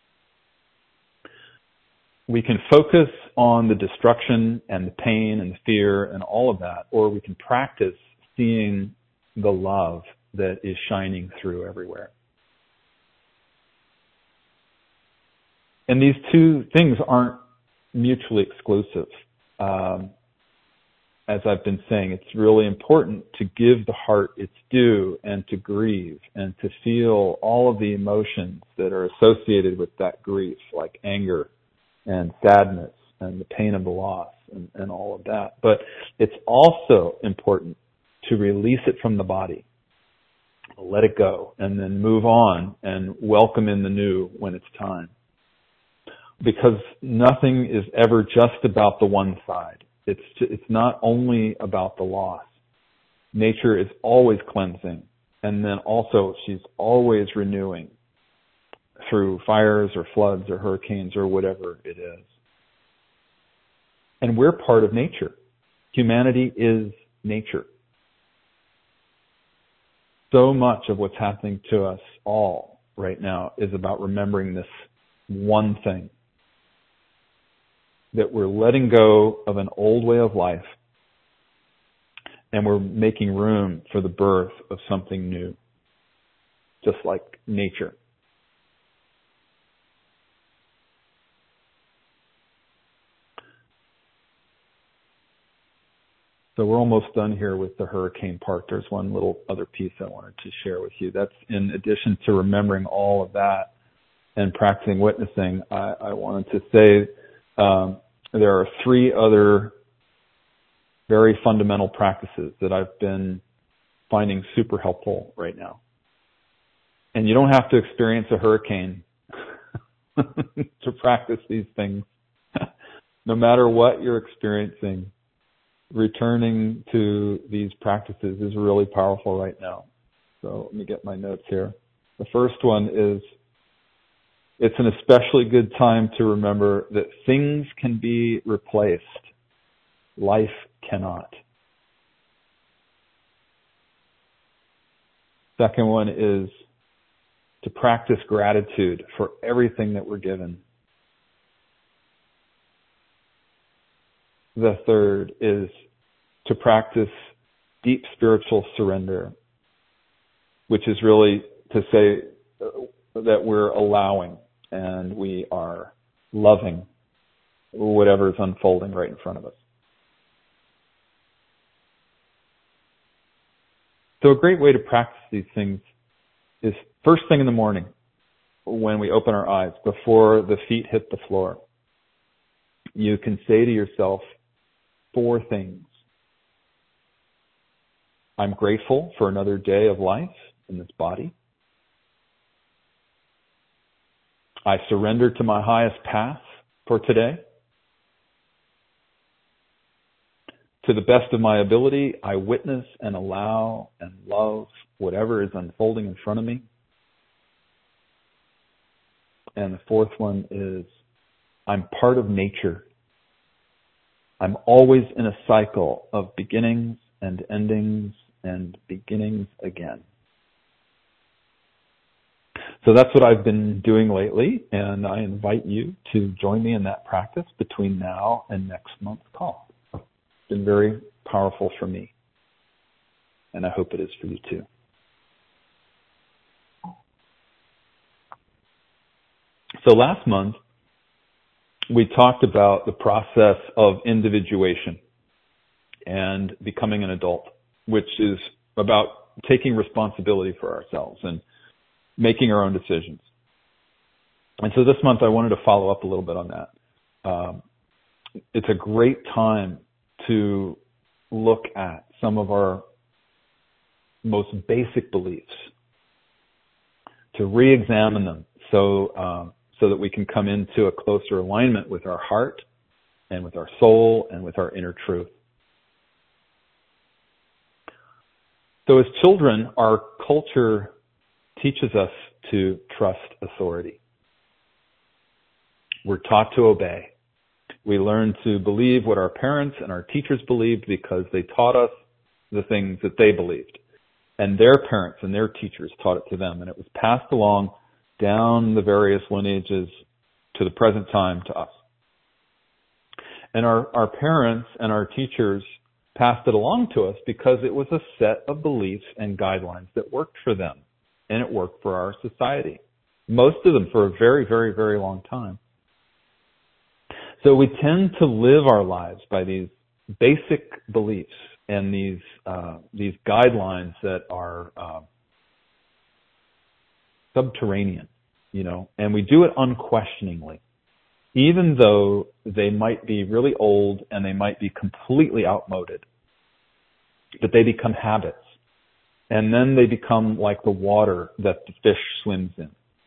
We can focus on the destruction and the pain and the fear and all of that, or we can practice seeing the love that is shining through everywhere. And these two things aren't mutually exclusive. Um, as I've been saying, it's really important to give the heart its due and to grieve and to feel all of the emotions that are associated with that grief, like anger and sadness and the pain of the loss and, and all of that. But it's also important to release it from the body, let it go, and then move on and welcome in the new when it's time. Because nothing is ever just about the one side. It's it's not only about the loss. Nature is always cleansing, and then also she's always renewing through fires or floods or hurricanes or whatever it is. And we're part of nature. Humanity is nature. So much of what's happening to us all right now is about remembering this one thing. That we're letting go of an old way of life and we're making room for the birth of something new. Just like nature. So we're almost done here with the hurricane part. There's one little other piece I wanted to share with you. That's in addition to remembering all of that and practicing witnessing, I, I wanted to say um, there are three other very fundamental practices that I've been finding super helpful right now. And you don't have to experience a hurricane to practice these things. No matter what you're experiencing, returning to these practices is really powerful right now. So let me get my notes here. The first one is, it's an especially good time to remember that things can be replaced. Life cannot. Second one is to practice gratitude for everything that we're given. The third is to practice deep spiritual surrender, which is really to say that we're allowing and we are loving whatever is unfolding right in front of us. So a great way to practice these things is first thing in the morning when we open our eyes, before the feet hit the floor. You can say to yourself four things. I'm grateful for another day of life in this body. I surrender to my highest path for today. To the best of my ability, I witness and allow and love whatever is unfolding in front of me. And the fourth one is, I'm part of nature. I'm always in a cycle of beginnings and endings and beginnings again. So that's what I've been doing lately, and I invite you to join me in that practice between now and next month's call. It's been very powerful for me, and I hope it is for you too. So last month, we talked about the process of individuation and becoming an adult, which is about taking responsibility for ourselves and making our own decisions. And so this month I wanted to follow up a little bit on that. Um, it's a great time to look at some of our most basic beliefs, to re-examine them so um, so that we can come into a closer alignment with our heart and with our soul and with our inner truth. So as children, our culture teaches us to trust authority. We're taught to obey. We learn to believe what our parents and our teachers believed because they taught us the things that they believed. And their parents and their teachers taught it to them. And it was passed along down the various lineages to the present time to us. And our, our parents and our teachers passed it along to us because it was a set of beliefs and guidelines that worked for them. And it worked for our society. Most of them for a very, very, very long time. So we tend to live our lives by these basic beliefs and these uh, these guidelines that are uh, subterranean, you know, and we do it unquestioningly, even though they might be really old and they might be completely outmoded. But they become habits. And then they become like the water that the fish swims in.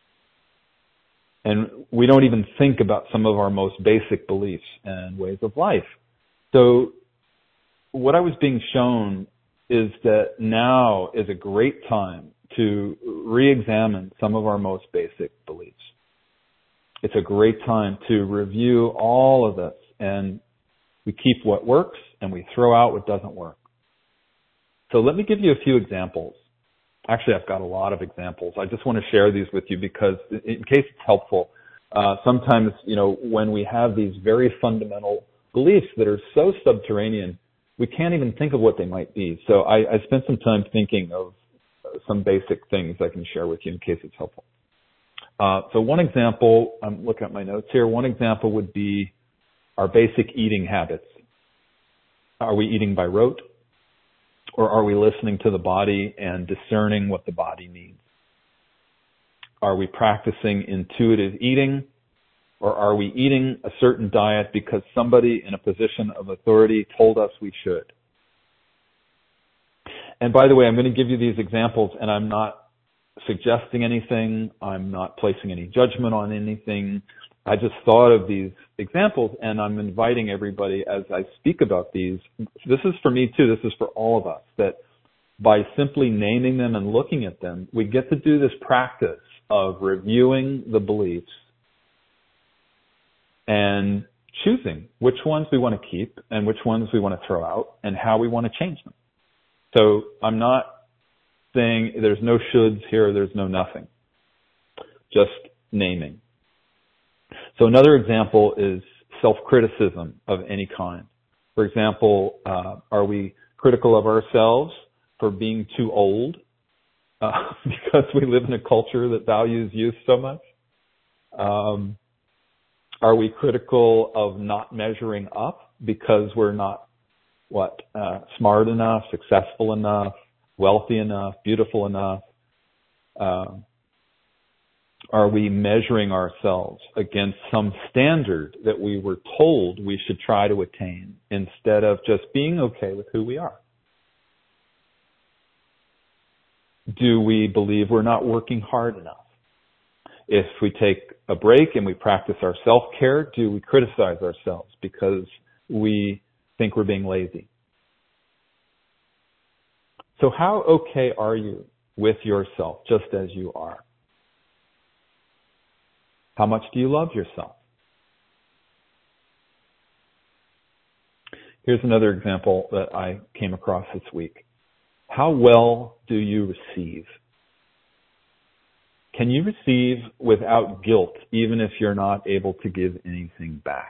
And we don't even think about some of our most basic beliefs and ways of life. So what I was being shown is that now is a great time to re-examine some of our most basic beliefs. It's a great time to review all of this, and we keep what works and we throw out what doesn't work. So let me give you a few examples. Actually, I've got a lot of examples. I just want to share these with you because in case it's helpful, uh, sometimes, you know, when we have these very fundamental beliefs that are so subterranean, we can't even think of what they might be. So I, I spent some time thinking of some basic things I can share with you in case it's helpful. Uh, so one example, I'm looking at my notes here, one example would be our basic eating habits. Are we eating by rote? Or are we listening to the body and discerning what the body needs? Are we practicing intuitive eating? Or are we eating a certain diet because somebody in a position of authority told us we should? And by the way, I'm going to give you these examples, and I'm not suggesting anything. I'm not placing any judgment on anything. I just thought of these examples, and I'm inviting everybody as I speak about these. This is for me too. This is for all of us, that by simply naming them and looking at them, we get to do this practice of reviewing the beliefs and choosing which ones we want to keep and which ones we want to throw out and how we want to change them. So I'm not saying there's no shoulds here, there's no nothing. Just naming. So another example is self-criticism of any kind. For example, uh, are we critical of ourselves for being too old uh, because we live in a culture that values youth so much? Um, are we critical of not measuring up because we're not, what, uh, smart enough, successful enough, wealthy enough, beautiful enough? Um, Are we measuring ourselves against some standard that we were told we should try to attain instead of just being okay with who we are? Do we believe we're not working hard enough? If we take a break and we practice our self-care, do we criticize ourselves because we think we're being lazy? So how okay are you with yourself just as you are? How much do you love yourself? Here's another example that I came across this week. How well do you receive? Can you receive without guilt, even if you're not able to give anything back?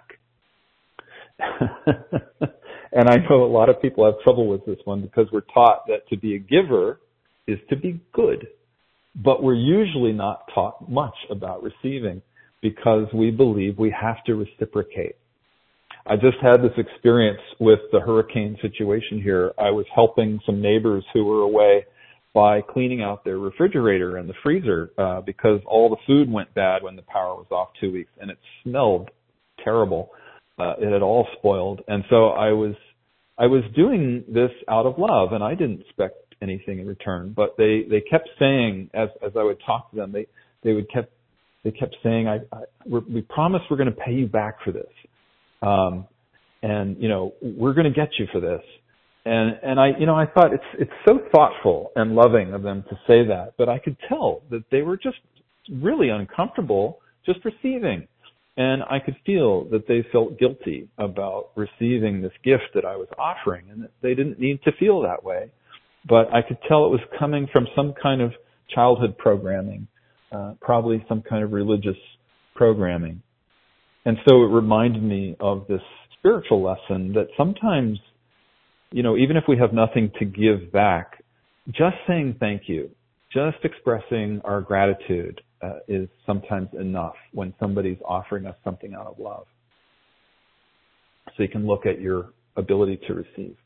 And I know a lot of people have trouble with this one because we're taught that to be a giver is to be good. But we're usually not taught much about receiving because we believe we have to reciprocate. I just had this experience with the hurricane situation here. I was helping some neighbors who were away by cleaning out their refrigerator and the freezer uh, because all the food went bad when the power was off two weeks, and it smelled terrible. Uh, it had all spoiled, and so I was I was doing this out of love, and I didn't expect anything in return. But they, they kept saying, as as I would talk to them, they they would kept they kept saying, I, I we're, we promise we're going to pay you back for this, um, and you know we're going to get you for this. And and I you know I thought it's it's so thoughtful and loving of them to say that, but I could tell that they were just really uncomfortable just receiving. And I could feel that they felt guilty about receiving this gift that I was offering, and that they didn't need to feel that way. But I could tell it was coming from some kind of childhood programming, uh, probably some kind of religious programming. And so it reminded me of this spiritual lesson that sometimes, you know, even if we have nothing to give back, just saying thank you, just expressing our gratitude uh, is sometimes enough when somebody's offering us something out of love. So you can look at your ability to receive.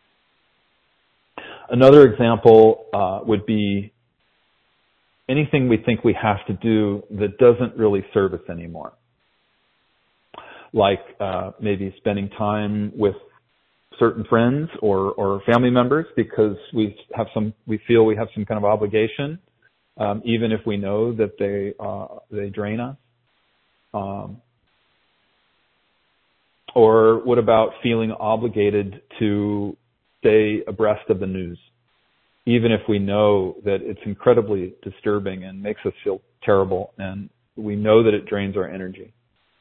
Another example uh, would be anything we think we have to do that doesn't really serve us anymore. Like uh, maybe spending time with certain friends or, or family members because we have some, we feel we have some kind of obligation, um, even if we know that they uh, they drain us. Um, or what about feeling obligated to stay abreast of the news, even if we know that it's incredibly disturbing and makes us feel terrible, and we know that it drains our energy.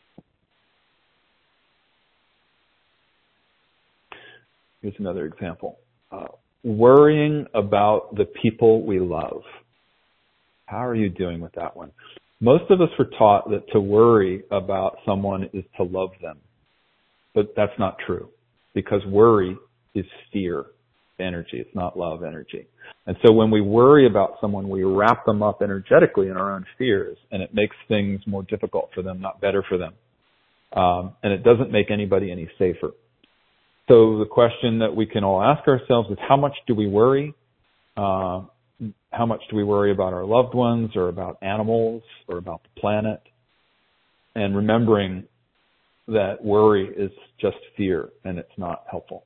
Here's another example. Uh, worrying about the people we love. How are you doing with that one? Most of us were taught that to worry about someone is to love them. But that's not true, because worry is fear energy. It's not love energy. And so when we worry about someone, we wrap them up energetically in our own fears, and it makes things more difficult for them, not better for them. Um, and it doesn't make anybody any safer. So the question that we can all ask ourselves is, how much do we worry? Uh, how much do we worry about our loved ones or about animals or about the planet? And remembering that worry is just fear and it's not helpful.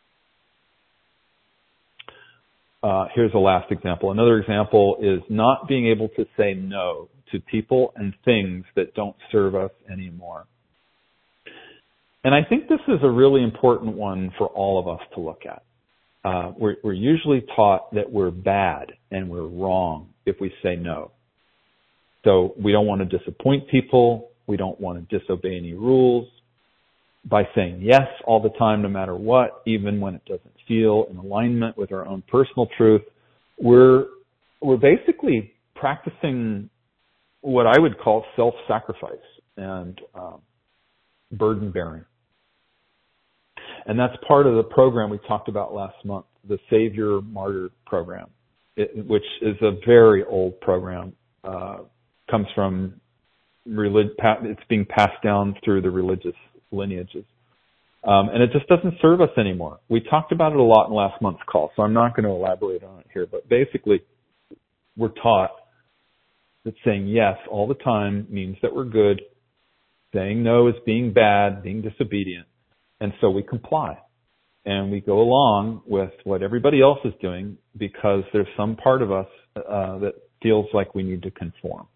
Uh, here's the last example. Another example is not being able to say no to people and things that don't serve us anymore. And I think this is a really important one for all of us to look at. Uh, we're, we're usually taught that we're bad and we're wrong if we say no. So we don't want to disappoint people. We don't want to disobey any rules. By saying yes all the time, no matter what, even when it doesn't feel in alignment with our own personal truth, we're we're basically practicing what I would call self-sacrifice and um, burden bearing. And that's part of the program we talked about last month, the Savior Martyr Program, it, which is a very old program. Uh, comes from relig- it's being passed down through the religious lineages. Um, and it just doesn't serve us anymore. We talked about it a lot in last month's call, so I'm not going to elaborate on it here. But basically, we're taught that saying yes all the time means that we're good. Saying no is being bad, being disobedient. And so we comply. And we go along with what everybody else is doing because there's some part of us uh, that feels like we need to conform.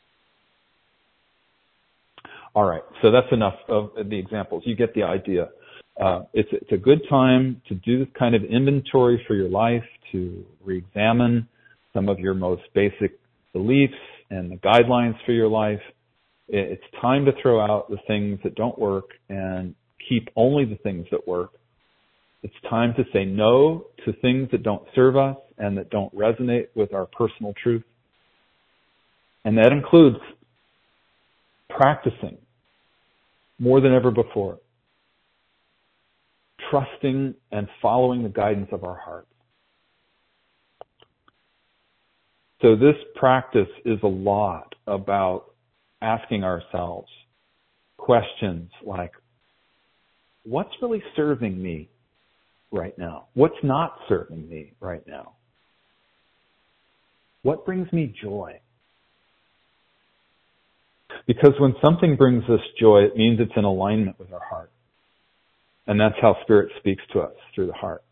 All right, so that's enough of the examples. You get the idea. Uh, it's, it's a good time to do this kind of inventory for your life, to re-examine some of your most basic beliefs and the guidelines for your life. It's time to throw out the things that don't work and keep only the things that work. It's time to say no to things that don't serve us and that don't resonate with our personal truth. And that includes practicing more than ever before, trusting and following the guidance of our hearts. So this practice is a lot about asking ourselves questions like, what's really serving me right now? What's not serving me right now? What brings me joy? Because when something brings us joy, it means it's in alignment with our heart. And that's how Spirit speaks to us, through the heart.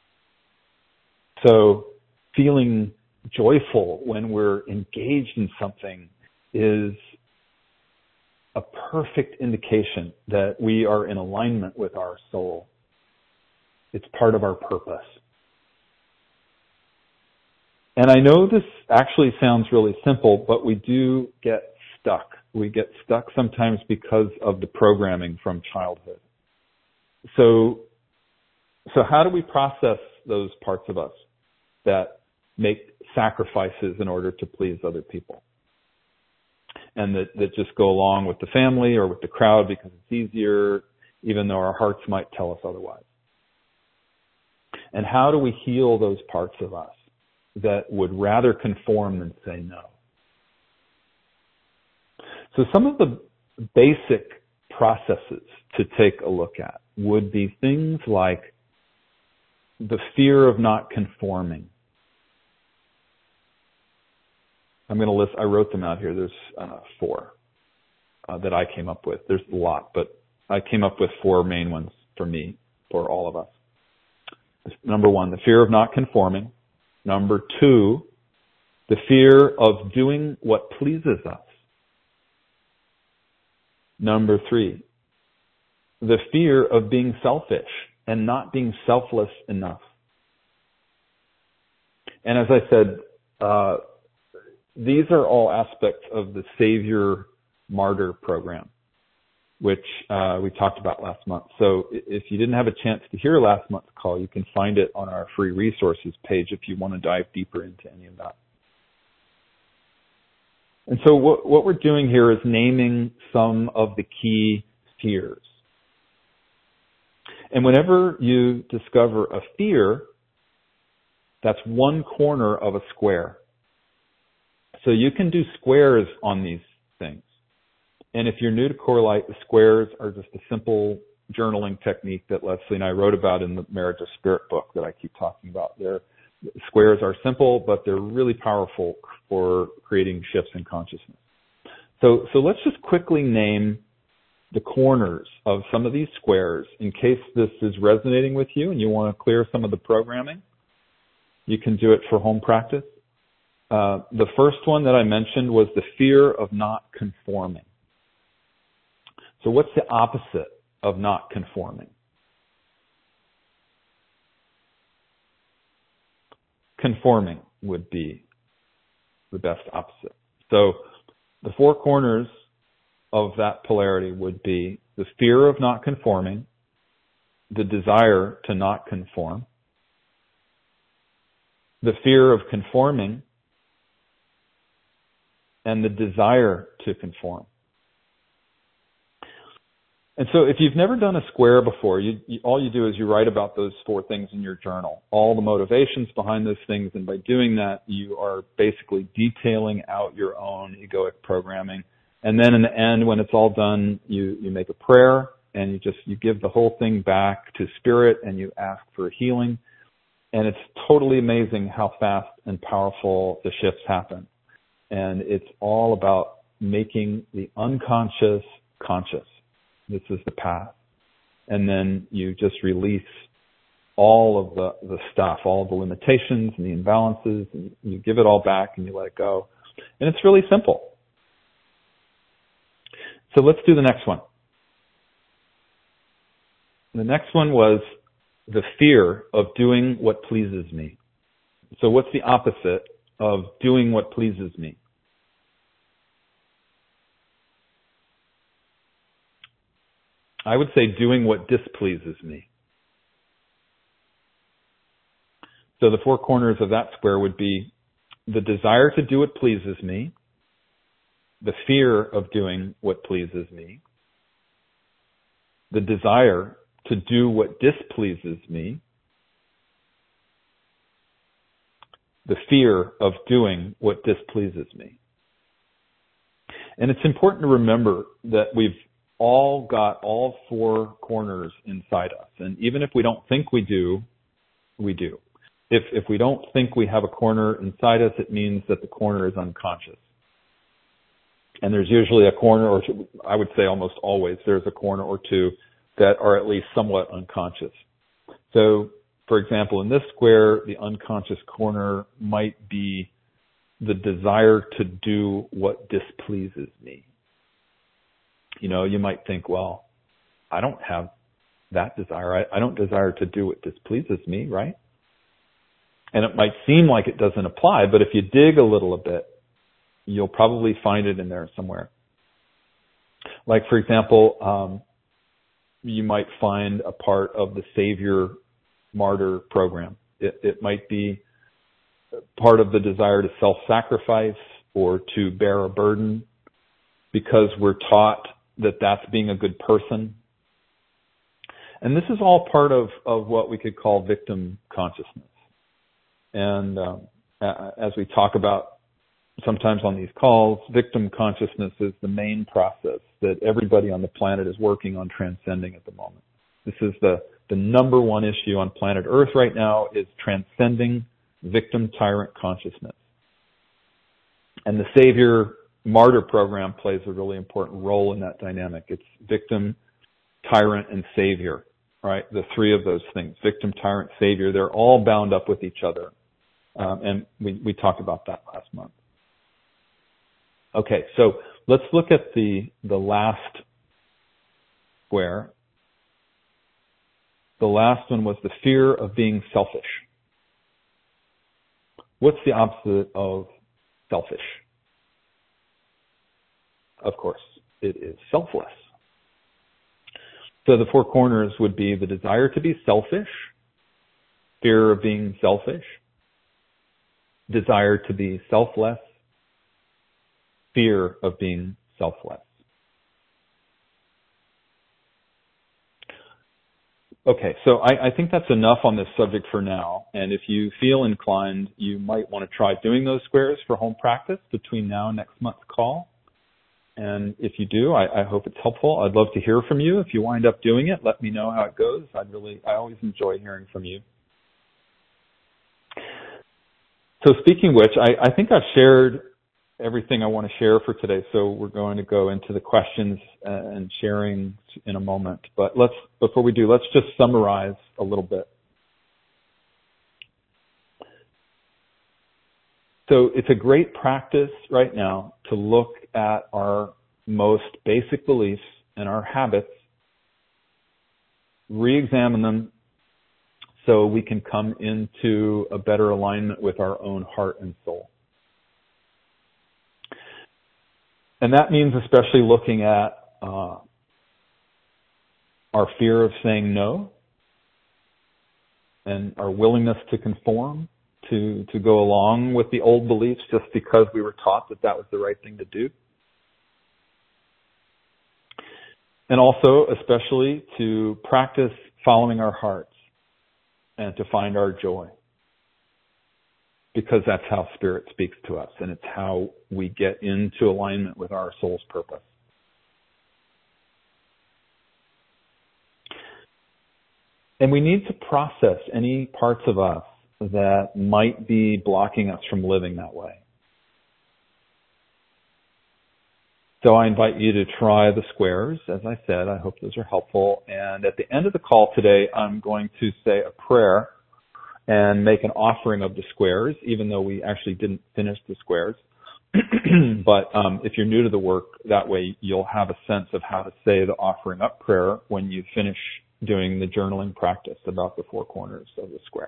So feeling joyful when we're engaged in something is a perfect indication that we are in alignment with our soul. It's part of our purpose. And I know this actually sounds really simple, but we do get stuck. We get stuck sometimes because of the programming from childhood. So, so how do we process those parts of us that make sacrifices in order to please other people? And that, that just go along with the family or with the crowd because it's easier, even though our hearts might tell us otherwise. And how do we heal those parts of us that would rather conform than say no? So some of the basic processes to take a look at would be things like the fear of not conforming. I'm going to list, I wrote them out here. There's uh, four uh, that I came up with. There's a lot, but I came up with four main ones for me, for all of us. Number one, the fear of not conforming. Number two, the fear of doing what pleases us. Number three, the fear of being selfish and not being selfless enough. And as I said, uh, these are all aspects of the Savior Martyr Program, which uh, we talked about last month. So if you didn't have a chance to hear last month's call, you can find it on our free resources page if you want to dive deeper into any of that. And so what, what we're doing here is naming some of the key fears. And whenever you discover a fear, that's one corner of a square. So you can do squares on these things. And if you're new to Corelight, the squares are just a simple journaling technique that Leslie and I wrote about in the Marriage of Spirit book that I keep talking about. They're, squares are simple, but they're really powerful for creating shifts in consciousness. So, so let's just quickly name the corners of some of these squares in case this is resonating with you and you want to clear some of the programming. You can do it for home practice. Uh, the first one that I mentioned was the fear of not conforming. So what's the opposite of not conforming? Conforming would be the best opposite. So the four corners of that polarity would be the fear of not conforming, the desire to not conform, the fear of conforming, and the desire to conform. And so if you've never done a square before, you, you, all you do is you write about those four things in your journal, all the motivations behind those things. And by doing that, you are basically detailing out your own egoic programming. And then in the end, when it's all done, you, you make a prayer and you just, you give the whole thing back to spirit and you ask for healing. And it's totally amazing how fast and powerful the shifts happen. And it's all about making the unconscious conscious. This is the path. And then you just release all of the, the stuff, all the limitations and the imbalances, and you give it all back and you let it go. And it's really simple. So let's do the next one. The next one was the fear of doing what pleases me. So what's the opposite of doing what pleases me? I would say doing what displeases me. So the four corners of that square would be the desire to do what pleases me, the fear of doing what pleases me, the desire to do what displeases me, the fear of doing what displeases me. And it's important to remember that we've all got all four corners inside us. And even if we don't think we do, we do. If if we don't think we have a corner inside us, it means that the corner is unconscious. And there's usually a corner, or two, I would say almost always, there's a corner or two that are at least somewhat unconscious. So, for example, in this square, the unconscious corner might be the desire to do what displeases me. You know, you might think, well, I don't have that desire. I, I don't desire to do what displeases me, right? And it might seem like it doesn't apply, but if you dig a little a bit, you'll probably find it in there somewhere. Like, for example, um, you might find a part of the Savior Martyr program. It, it might be part of the desire to self-sacrifice or to bear a burden because we're taught that that's being a good person. And this is all part of, of what we could call victim consciousness. And um, as we talk about sometimes on these calls, victim consciousness is the main process that everybody on the planet is working on transcending at the moment. This is the, the number one issue on planet Earth right now, is transcending victim tyrant consciousness. And the Savior Martyr program plays a really important role in that dynamic. It's victim, tyrant, and savior, right? The three of those things, victim, tyrant, savior, they're all bound up with each other. Um, and we, we talked about that last month. Okay, so let's look at the, the last square. The last one was the fear of being selfish. What's the opposite of selfish? Of course, it is selfless. So the four corners would be the desire to be selfish, fear of being selfish, desire to be selfless, fear of being selfless. Okay, so I, I think that's enough on this subject for now. And if you feel inclined, you might want to try doing those squares for home practice between now and next month's call. And if you do, I, I hope it's helpful. I'd love to hear from you. If you wind up doing it, let me know how it goes. I'd really, I always enjoy hearing from you. So speaking of which, I, I think I've shared everything I want to share for today. So we're going to go into the questions and sharing in a moment. But let's, before we do, let's just summarize a little bit. So it's a great practice right now to look at our most basic beliefs and our habits, re-examine them so we can come into a better alignment with our own heart and soul. And that means especially looking at uh, our fear of saying no and our willingness to conform, to, to go along with the old beliefs just because we were taught that that was the right thing to do. And also, especially, to practice following our hearts and to find our joy. Because that's how Spirit speaks to us, and it's how we get into alignment with our soul's purpose. And we need to process any parts of us that might be blocking us from living that way. So I invite you to try the squares. As I said, I hope those are helpful. And at the end of the call today, I'm going to say a prayer and make an offering of the squares, even though we actually didn't finish the squares. But um, if you're new to the work, that way you'll have a sense of how to say the offering up prayer when you finish doing the journaling practice about the four corners of the square.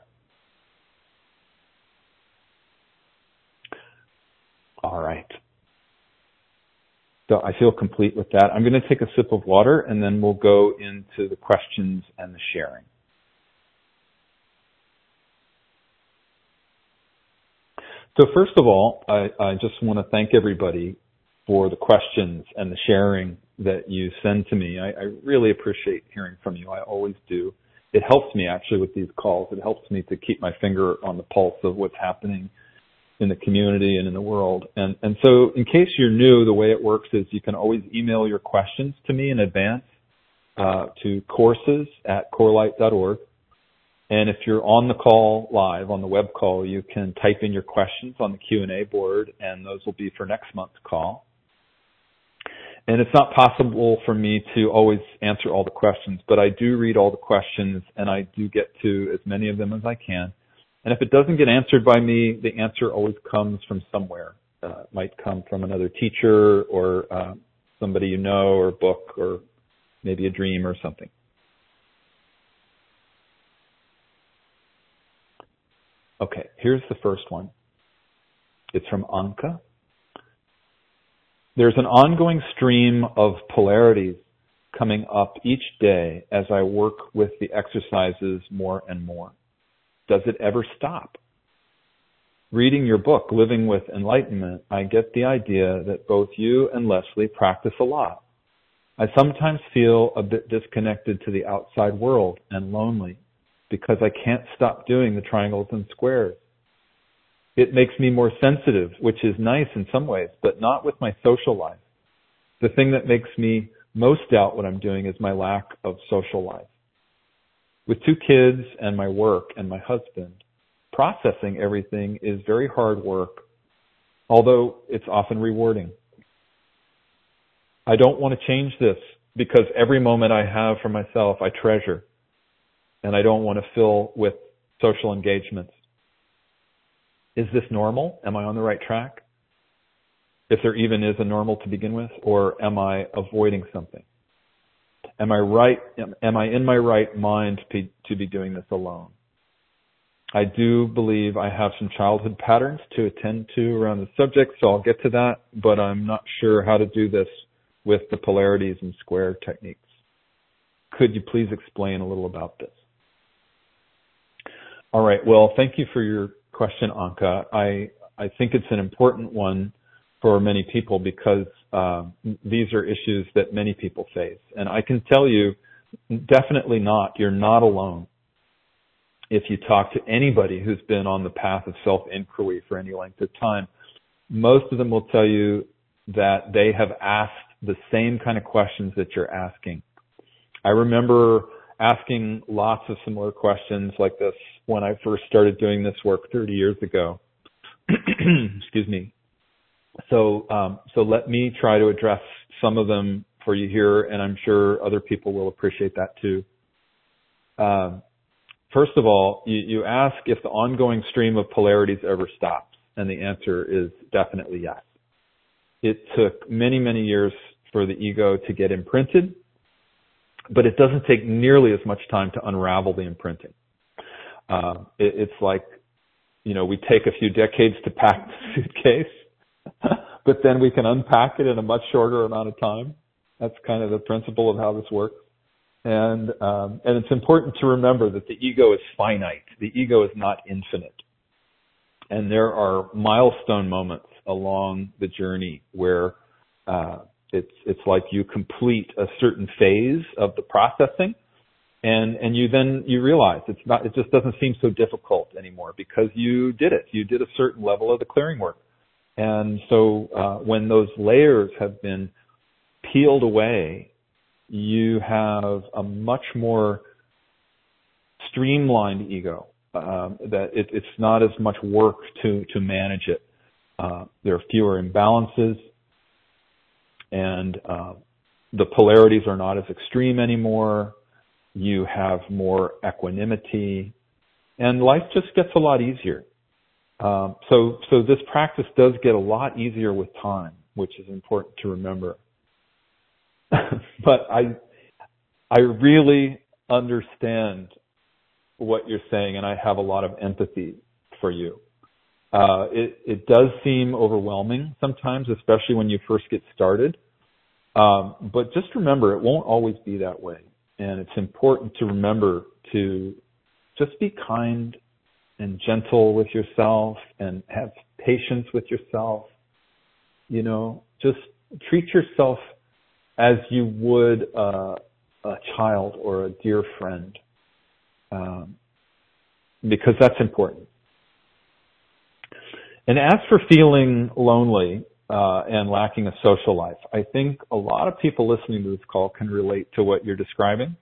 All right. So I feel complete with that. I'm going to take a sip of water, and then we'll go into the questions and the sharing. So first of all, I, I just want to thank everybody for the questions and the sharing that you send to me. I, I really appreciate hearing from you. I always do. It helps me actually with these calls. It helps me to keep my finger on the pulse of what's happening in the community and in the world. And, and so in case you're new, the way it works is you can always email your questions to me in advance uh, to courses at corelight dot org. And if you're on the call live, on the web call, you can type in your questions on the Q and A board, and those will be for next month's call. And it's not possible for me to always answer all the questions, but I do read all the questions, and I do get to as many of them as I can. And if it doesn't get answered by me, the answer always comes from somewhere. Uh, it might come from another teacher or uh, somebody you know, or a book, or maybe a dream or something. Okay, here's the first one. It's from Anka. There's an ongoing stream of polarities coming up each day as I work with the exercises more and more. Does it ever stop? Reading your book, Living with Enlightenment, I get the idea that both you and Leslie practice a lot. I sometimes feel a bit disconnected to the outside world and lonely because I can't stop doing the triangles and squares. It makes me more sensitive, which is nice in some ways, but not with my social life. The thing that makes me most doubt what I'm doing is my lack of social life. With two kids and my work and my husband, processing everything is very hard work, although it's often rewarding. I don't want to change this because every moment I have for myself I treasure, and I don't want to fill with social engagements. Is this normal? Am I on the right track? If there even is a normal to begin with, or am I avoiding something? Am I right? Am I in my right mind to, to be doing this alone? I do believe I have some childhood patterns to attend to around the subject, so I'll get to that, but I'm not sure how to do this with the polarities and square techniques. Could you please explain a little about this? All right. Well, thank you for your question, Anka. I, I think it's an important one for many people because uh, these are issues that many people face. And I can tell you, definitely not, you're not alone. If you talk to anybody who's been on the path of self-inquiry for any length of time, most of them will tell you that they have asked the same kind of questions that you're asking. I remember asking lots of similar questions like this when I first started doing this work thirty years ago. Excuse me. So, um, so let me try to address some of them for you here, and I'm sure other people will appreciate that too. Um, first of all, you, you ask if the ongoing stream of polarities ever stops, and the answer is definitely yes. It took many, many years for the ego to get imprinted, but it doesn't take nearly as much time to unravel the imprinting. Uh, it, it's like, you know, we take a few decades to pack the suitcase, but then we can unpack it in a much shorter amount of time. That's kind of the principle of how this works. And, um, and it's important to remember that the ego is finite. The ego is not infinite. And there are milestone moments along the journey where, uh, It's it's like you complete a certain phase of the processing, and and you then you realize it's not it just doesn't seem so difficult anymore because you did it. You did a certain level of the clearing work, and so uh, when those layers have been peeled away, you have a much more streamlined ego. Um, that it, it's not as much work to to manage it. Uh, there are fewer imbalances, and uh, the polarities are not as extreme anymore. You have more equanimity, and life just gets a lot easier. Um, so, so this practice does get a lot easier with time, which is important to remember. But I, I really understand what you're saying, and I have a lot of empathy for you. Uh, it, it does seem overwhelming sometimes, especially when you first get started. Um, but just remember, it won't always be that way. And it's important to remember to just be kind and gentle with yourself and have patience with yourself. You know, just treat yourself as you would uh, a child or a dear friend, um, because that's important. And as for feeling lonely uh, and lacking a social life, I think a lot of people listening to this call can relate to what you're describing.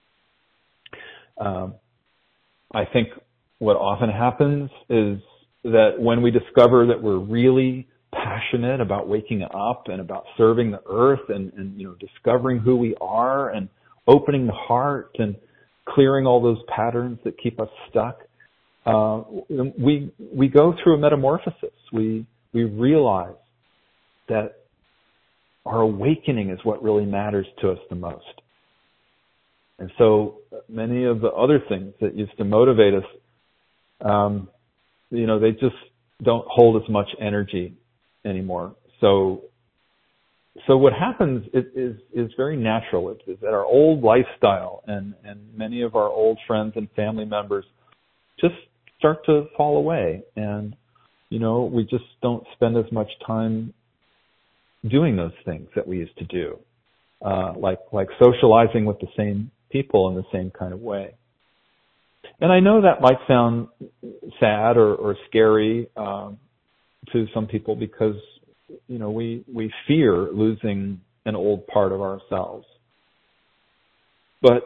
Um, I think what often happens is that when we discover that we're really passionate about waking up and about serving the earth and, and you know discovering who we are and opening the heart and clearing all those patterns that keep us stuck, uh, we we go through a metamorphosis. We we realize that our awakening is what really matters to us the most. And so many of the other things that used to motivate us, um, you know, they just don't hold as much energy anymore. So, so what happens is, is, is very natural. It's, it's that our old lifestyle and, and many of our old friends and family members just start to fall away. And, you know, we just don't spend as much time doing those things that we used to do, uh, like, like socializing with the same people in the same kind of way. And I know that might sound sad or, or scary, um, to some people because, you know, we, we fear losing an old part of ourselves. But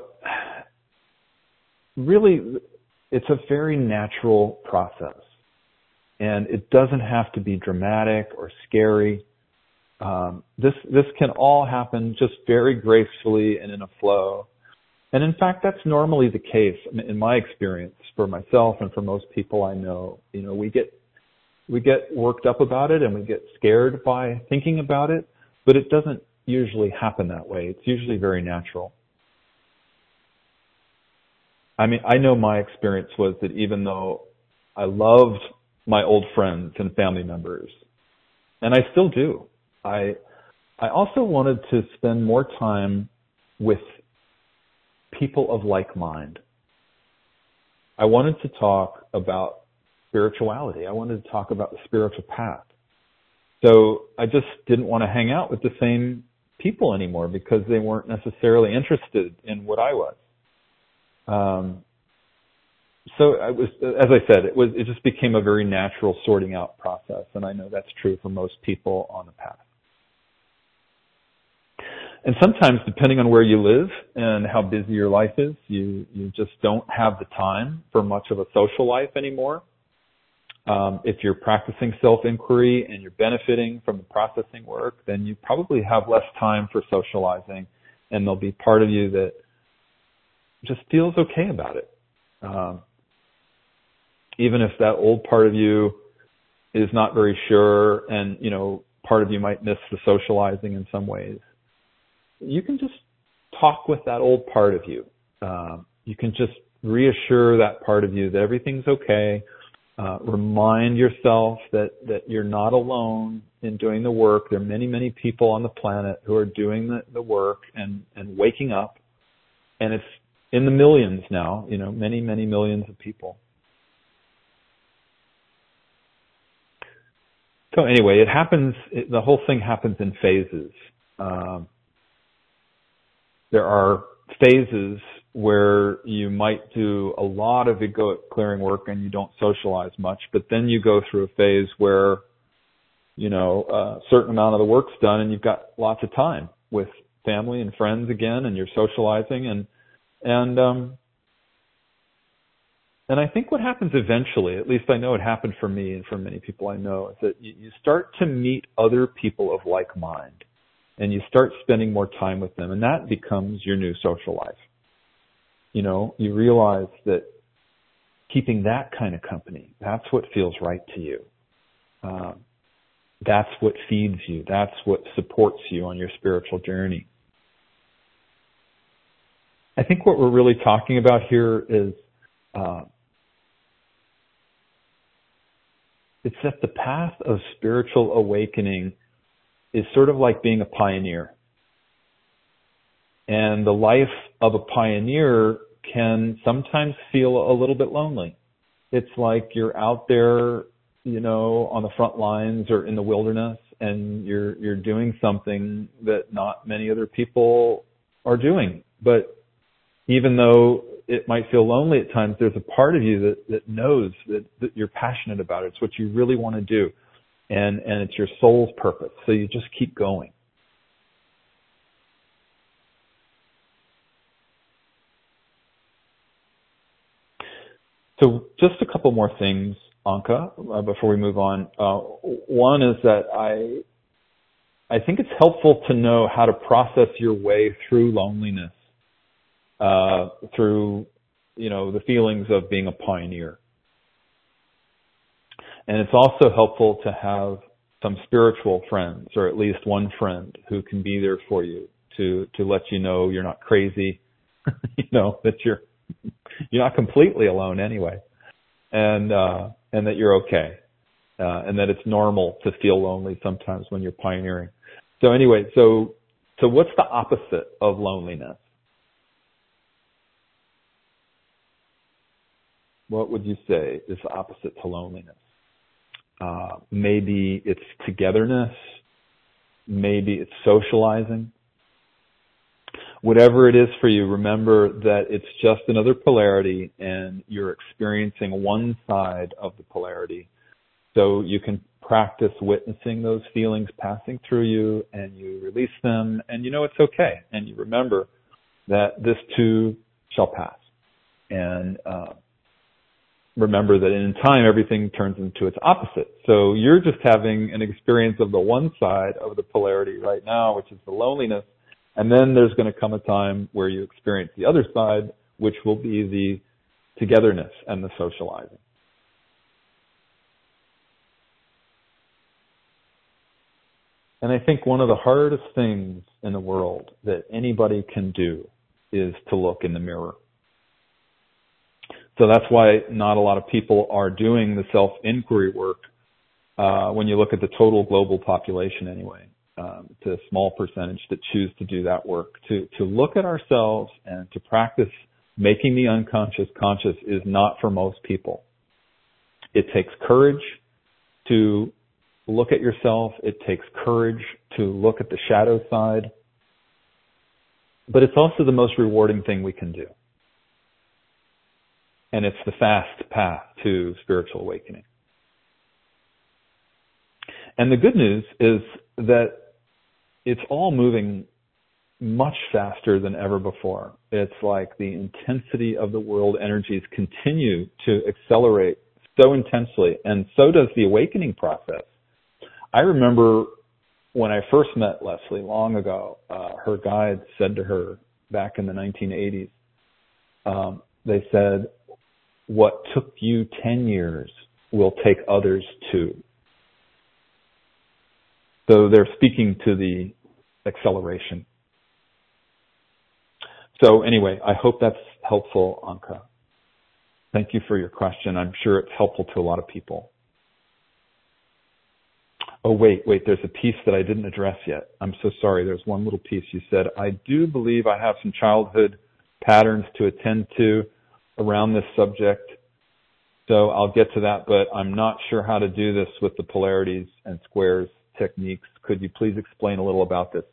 really, it's a very natural process. And it doesn't have to be dramatic or scary. Um, this, this can all happen just very gracefully and in a flow. And in fact, that's normally the case in my experience for myself and for most people I know. You know, we get we get worked up about it and we get scared by thinking about it, but it doesn't usually happen that way. It's usually very natural. I mean, I know my experience was that even though I loved my old friends and family members, and I still do, I I also wanted to spend more time with people of like mind. I wanted to talk about spirituality. I wanted to talk about the spiritual path. So I just didn't want to hang out with the same people anymore because they weren't necessarily interested in what I was. Um, so I was, as I said, it was, it just became a very natural sorting out process. And I know that's true for most people on the path. And sometimes, depending on where you live and how busy your life is, you, you just don't have the time for much of a social life anymore. Um, if you're practicing self-inquiry and you're benefiting from the processing work, then you probably have less time for socializing, and there'll be part of you that just feels okay about it. Um, even if that old part of you is not very sure, and, you know, part of you might miss the socializing in some ways, you can just talk with that old part of you. Um, you can just reassure that part of you that everything's okay. Uh, remind yourself that, that you're not alone in doing the work. There are many, many people on the planet who are doing the, the work and, and waking up. And it's in the millions now, you know, many, many millions of people. So anyway, it happens, it, the whole thing happens in phases. Um, there are phases where you might do a lot of egoic clearing work and you don't socialize much, but then you go through a phase where, you know, a certain amount of the work's done and you've got lots of time with family and friends again, and you're socializing, and, and, um, and I think what happens eventually, at least I know it happened for me and for many people I know, is that you, you start to meet other people of like mind, and you start spending more time with them, and that becomes your new social life. You know, you realize that keeping that kind of company, that's what feels right to you. Um, that's what feeds you. That's what supports you on your spiritual journey. I think what we're really talking about here is uh, it's that the path of spiritual awakening is sort of like being a pioneer. And the life of a pioneer can sometimes feel a little bit lonely. It's like you're out there, you know, on the front lines or in the wilderness, and you're you're doing something that not many other people are doing. But even though it might feel lonely at times, there's a part of you that, that knows that, that you're passionate about it. It's what you really want to do. And, and it's your soul's purpose. So you just keep going. So just a couple more things, Anka, uh, before we move on. Uh, one is that I, I think it's helpful to know how to process your way through loneliness, uh, through, you know, the feelings of being a pioneer. And it's also helpful to have some spiritual friends, or at least one friend who can be there for you to, to let you know you're not crazy, you know, that you're, you're not completely alone anyway, and, uh, and that you're okay, uh, and that it's normal to feel lonely sometimes when you're pioneering. So anyway, so, so what's the opposite of loneliness? What would you say is the opposite to loneliness? Uh, maybe it's togetherness. Maybe it's socializing. Whatever it is for you, remember that it's just another polarity, and you're experiencing one side of the polarity. So you can practice witnessing those feelings passing through you, and you release them, and you know it's okay. And you remember that this too shall pass. And uh, remember that in time, everything turns into its opposite. So you're just having an experience of the one side of the polarity right now, which is the loneliness. And then there's going to come a time where you experience the other side, which will be the togetherness and the socializing. And I think one of the hardest things in the world that anybody can do is to look in the mirror. So that's why not a lot of people are doing the self-inquiry work uh, when you look at the total global population anyway. Um, it's a small percentage that choose to do that work. To, to look at ourselves and to practice making the unconscious conscious is not for most people. It takes courage to look at yourself. It takes courage to look at the shadow side. But it's also the most rewarding thing we can do. And it's the fast path to spiritual awakening. And the good news is that it's all moving much faster than ever before. It's like the intensity of the world energies continue to accelerate so intensely, and so does the awakening process. I remember when I first met Leslie long ago, uh, her guide said to her back in the nineteen eighties, um, they said, what took you ten years will take others two. So they're speaking to the acceleration. So anyway, I hope that's helpful, Anka. Thank you for your question. I'm sure it's helpful to a lot of people. Oh, wait, wait, there's a piece that I didn't address yet. I'm so sorry. There's one little piece. You said, I do believe I have some childhood patterns to attend to around this subject. So I'll get to that, but I'm not sure how to do this with the polarities and squares techniques. Could you please explain a little about this?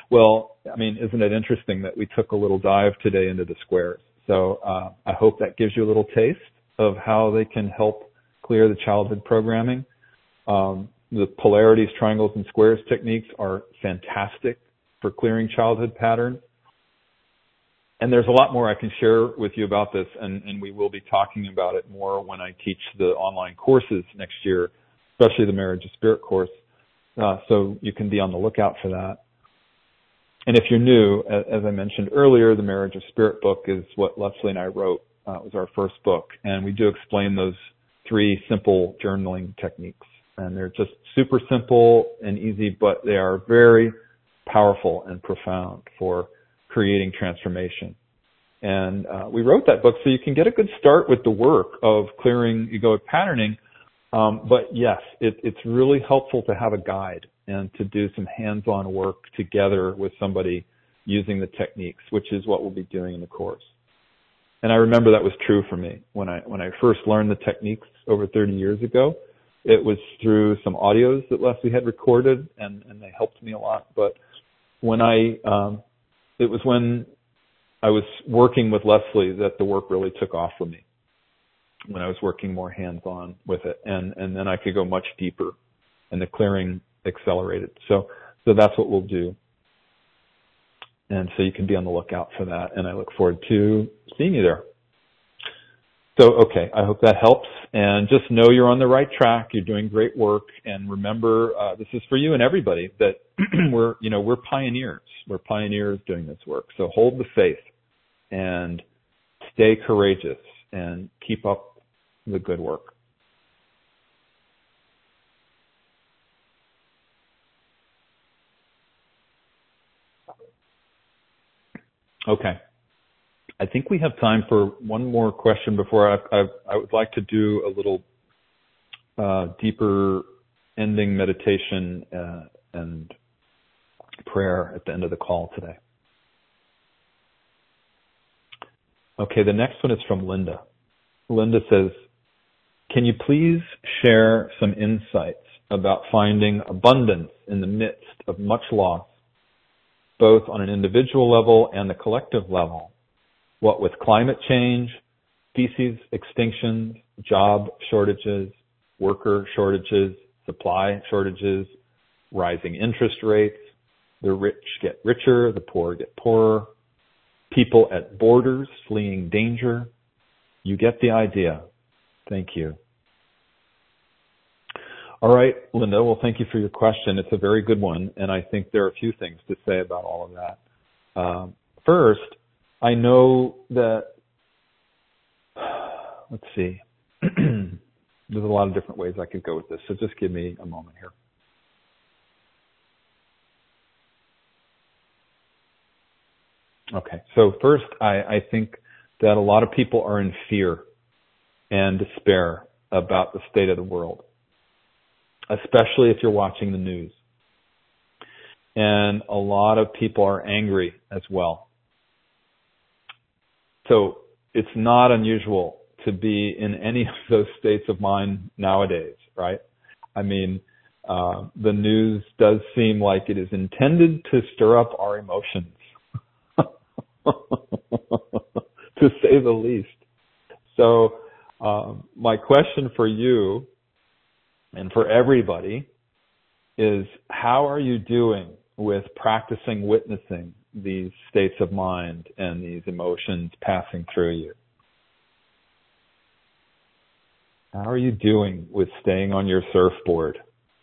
Well, I mean, isn't it interesting that we took a little dive today into the squares? So uh, I hope that gives you a little taste of how they can help clear the childhood programming. Um, the polarities, triangles, and squares techniques are fantastic for clearing childhood patterns. And there's a lot more I can share with you about this, and, and we will be talking about it more when I teach the online courses next year, especially the Marriage of Spirit course. Uh, so you can be on the lookout for that. And if you're new, as I mentioned earlier, the Marriage of Spirit book is what Leslie and I wrote. Uh, it was our first book, and we do explain those three simple journaling techniques. And they're just super simple and easy, but they are very powerful and profound for creating transformation. And uh, we wrote that book so you can get a good start with the work of clearing egoic patterning. Um, but yes, it, it's really helpful to have a guide and to do some hands-on work together with somebody using the techniques, which is what we'll be doing in the course. And I remember that was true for me. When I when I first learned the techniques over thirty years ago, it was through some audios that Leslie had recorded, and, and they helped me a lot. But when I, um, it was when I was working with Leslie that the work really took off for me, when I was working more hands-on with it. And, and then I could go much deeper, and the clearing accelerated. So, so that's what we'll do. And so you can be on the lookout for that. And I look forward to seeing you there. So, okay, I hope that helps. And just know you're on the right track. You're doing great work. And remember, uh, this is for you and everybody, that we're, you know, we're pioneers. We're pioneers doing this work. So hold the faith and stay courageous and keep up the good work. Okay. I think we have time for one more question before I, I, I would like to do a little uh, deeper ending meditation uh, and prayer at the end of the call today. Okay, the next one is from Linda. Linda says, can you please share some insights about finding abundance in the midst of much loss, both on an individual level and the collective level? What with climate change, species extinctions, job shortages, worker shortages, supply shortages, rising interest rates, the rich get richer, the poor get poorer, people at borders fleeing danger. You get the idea. Thank you. All right, Linda, well, thank you for your question. It's a very good one, and I think there are a few things to say about all of that. Um, first, I know that, let's see, there's a lot of different ways I could go with this, so just give me a moment here. Okay, so first, I, I think that a lot of people are in fear and despair about the state of the world, especially if you're watching the news. And a lot of people are angry as well. So it's not unusual to be in any of those states of mind nowadays, right? I mean, uh, the news does seem like it is intended to stir up our emotions, to say the least. So um, my question for you and for everybody is, how are you doing with practicing witnessing these states of mind and these emotions passing through you? How are you doing with staying on your surfboard?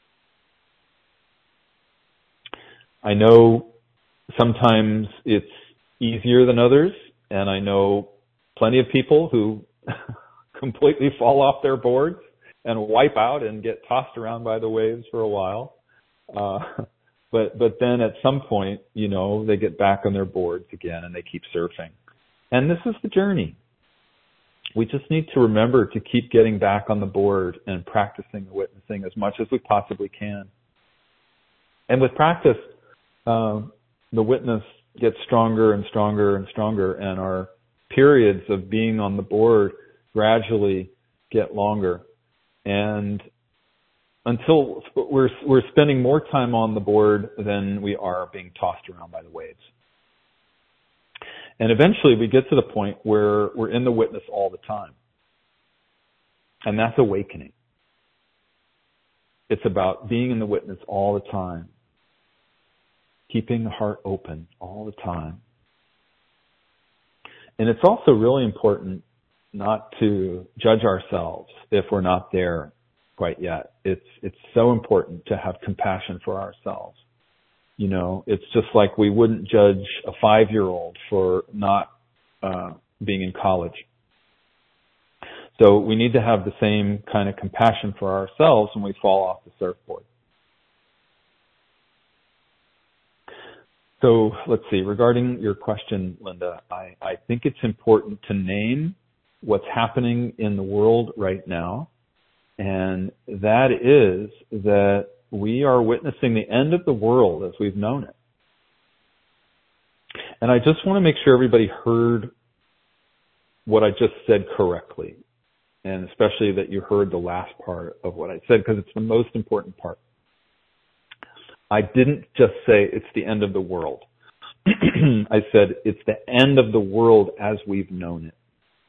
I know sometimes it's easier than others, and I know plenty of people who completely fall off their boards and wipe out and get tossed around by the waves for a while. Uh, But but then at some point, you know, they get back on their boards again and they keep surfing. And this is the journey. We just need to remember to keep getting back on the board and practicing the witnessing as much as we possibly can. And with practice, um, the witness gets stronger and stronger and stronger, and our periods of being on the board gradually get longer. And until we're we're spending more time on the board than we are being tossed around by the waves. And eventually we get to the point where we're in the witness all the time. And that's awakening. It's about being in the witness all the time. Keeping the heart open all the time. And it's also really important not to judge ourselves if we're not there quite yet. It's it's so important to have compassion for ourselves. You know, it's just like we wouldn't judge a five-year-old for not uh, being in college. So we need to have the same kind of compassion for ourselves when we fall off the surfboard. So let's see, regarding your question, Linda, I, I think it's important to name what's happening in the world right now. And that is that we are witnessing the end of the world as we've known it. And I just want to make sure everybody heard what I just said correctly. And especially that you heard the last part of what I said, because it's the most important part. I didn't just say it's the end of the world. I said it's the end of the world as we've known it.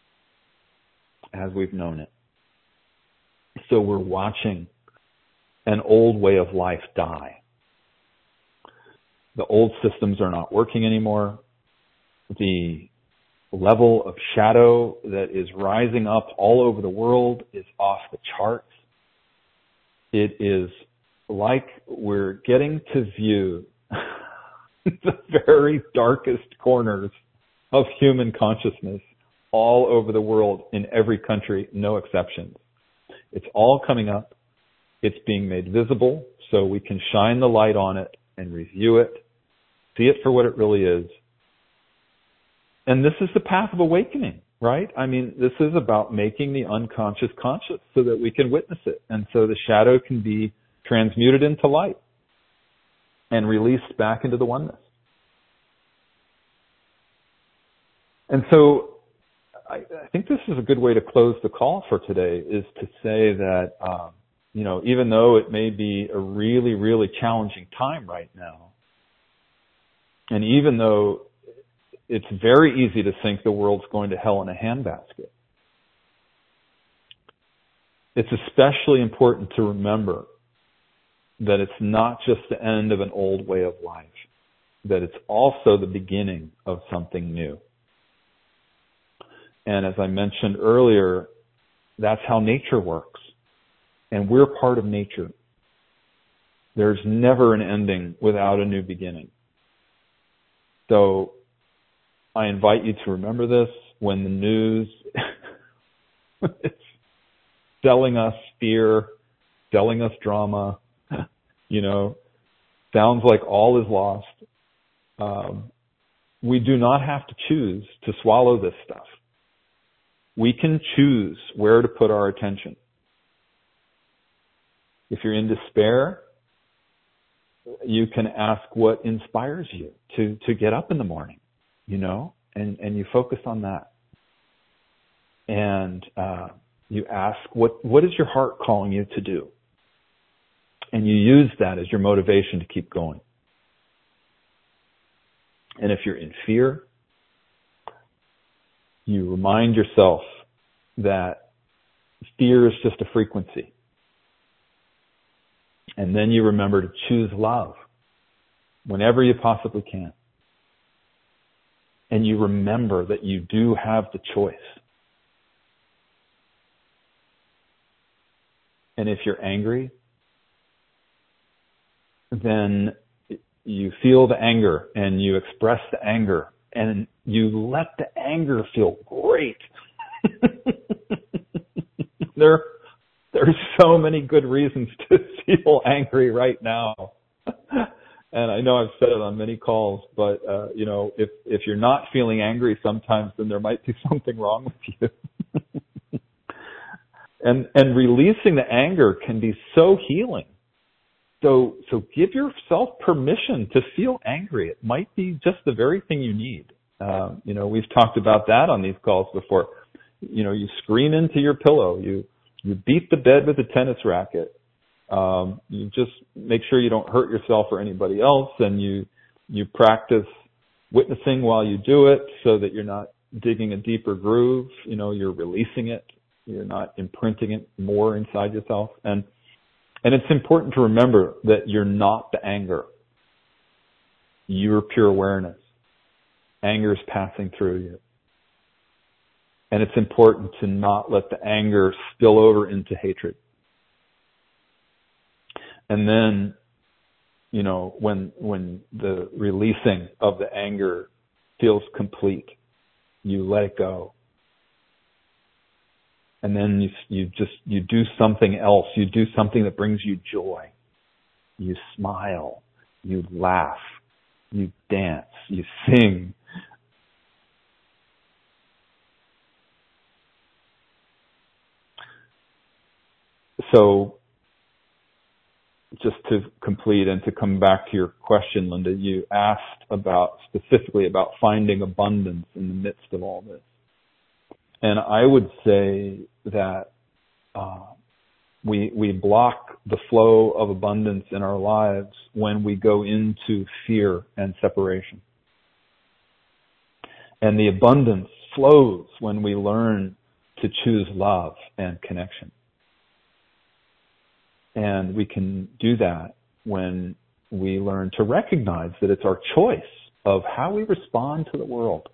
As we've known it. So we're watching an old way of life die. The old systems are not working anymore. The level of shadow that is rising up all over the world is off the charts. It is like we're getting to view the very darkest corners of human consciousness all over the world in every country, no exceptions. It's all coming up. It's being made visible so we can shine the light on it and review it, see it for what it really is. And this is the path of awakening, right? I mean, this is about making the unconscious conscious so that we can witness it. And so the shadow can be transmuted into light and released back into the oneness. And so I, I think this is a good way to close the call for today, is to say that, um, you know, even though it may be a really, really challenging time right now, and even though it's very easy to think the world's going to hell in a handbasket, it's especially important to remember that it's not just the end of an old way of life, that it's also the beginning of something new. And as I mentioned earlier, that's how nature works. And we're part of nature. There's never an ending without a new beginning. So I invite you to remember this when the news is selling us fear, selling us drama, you know, sounds like all is lost. Um, we do not have to choose to swallow this stuff. We can choose where to put our attention. If you're in despair, you can ask what inspires you to, to get up in the morning, you know, and, and you focus on that. And uh, you ask, what what is your heart calling you to do? And you use that as your motivation to keep going. And if you're in fear, you remind yourself that fear is just a frequency. And then you remember to choose love whenever you possibly can. And you remember that you do have the choice. And if you're angry, then you feel the anger and you express the anger and you let the anger feel great. there, there's so many good reasons to feel angry right now. And I know I've said it on many calls, but, uh, you know, if, if you're not feeling angry sometimes, then there might be something wrong with you. and, and releasing the anger can be so healing. So, so give yourself permission to feel angry. It might be just the very thing you need. Um, you know, we've talked about that on these calls before. You know, you scream into your pillow, you, you beat the bed with a tennis racket, Um, you just make sure you don't hurt yourself or anybody else, and you you practice witnessing while you do it so that you're not digging a deeper groove. You know, you're releasing it. You're not imprinting it more inside yourself. And and it's important to remember that you're not the anger. You're pure awareness. Anger is passing through you. And it's important to not let the anger spill over into hatred. And then, you know, when when the releasing of the anger feels complete, you let it go. And then you you just you do something else. You do something that brings you joy. You smile, you laugh, you dance, you sing. So, just to complete and to come back to your question, Linda, you asked about specifically about finding abundance in the midst of all this. And I would say that uh, we we block the flow of abundance in our lives when we go into fear and separation. And the abundance flows when we learn to choose love and connection. And we can do that when we learn to recognize that it's our choice of how we respond to the world.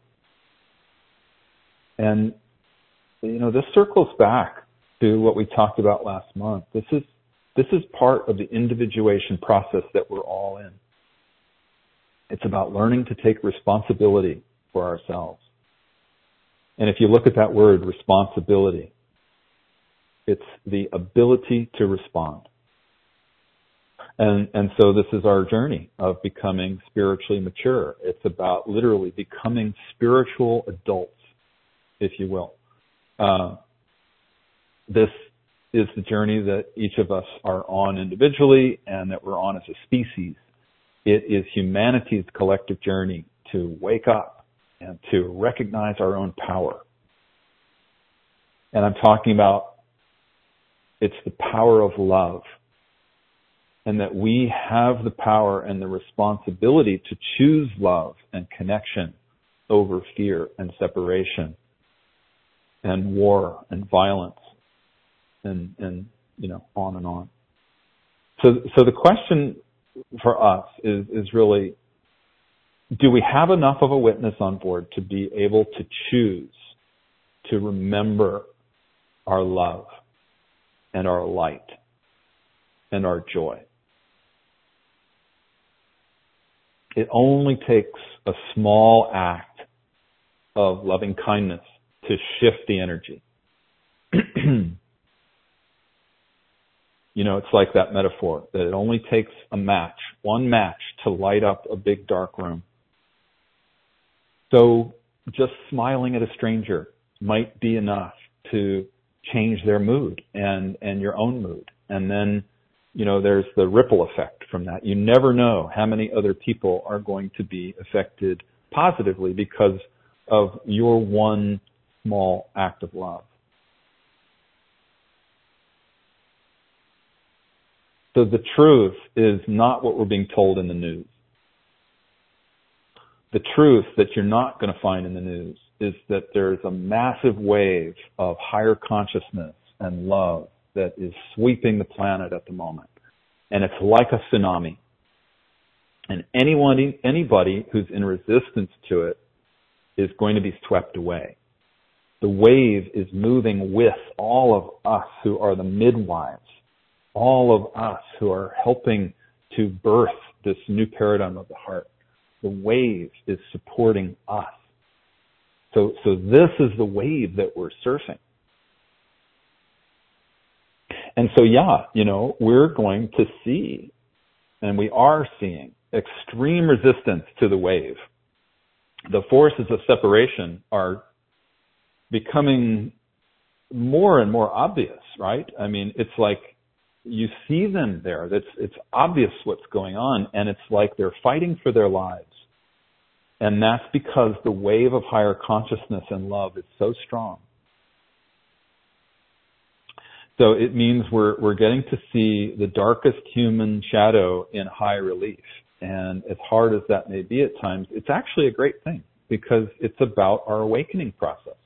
And, you know, this circles back to what we talked about last month. This is, this is part of the individuation process that we're all in. It's about learning to take responsibility for ourselves. And if you look at that word, responsibility, it's the ability to respond. And and so this is our journey of becoming spiritually mature. It's about literally becoming spiritual adults, if you will. Uh, this is the journey that each of us are on individually and that we're on as a species. It is humanity's collective journey to wake up and to recognize our own power. And I'm talking about it's the power of love. And that we have the power and the responsibility to choose love and connection over fear and separation and war and violence and, and you know, on and on. So, so the question for us is, is really, do we have enough of a witness on board to be able to choose to remember our love and our light and our joy? It only takes a small act of loving kindness to shift the energy. You know, it's like that metaphor that it only takes a match, one match to light up a big dark room. So just smiling at a stranger might be enough to change their mood and, and your own mood. And then, you know, there's the ripple effect from that. You never know how many other people are going to be affected positively because of your one small act of love. So the truth is not what we're being told in the news. The truth that you're not going to find in the news is that there's a massive wave of higher consciousness and love that is sweeping the planet at the moment. And it's like a tsunami. And anyone, anybody who's in resistance to it is going to be swept away. The wave is moving with all of us who are the midwives, all of us who are helping to birth this new paradigm of the heart. The wave is supporting us. So, so this is the wave that we're surfing. And so, yeah, you know, we're going to see, and we are seeing, extreme resistance to the wave. The forces of separation are becoming more and more obvious, right? I mean, it's like you see them there. It's, it's obvious what's going on, and it's like they're fighting for their lives. And that's because the wave of higher consciousness and love is so strong. So it means we're we're getting to see the darkest human shadow in high relief. And as hard as that may be at times, it's actually a great thing because it's about our awakening process.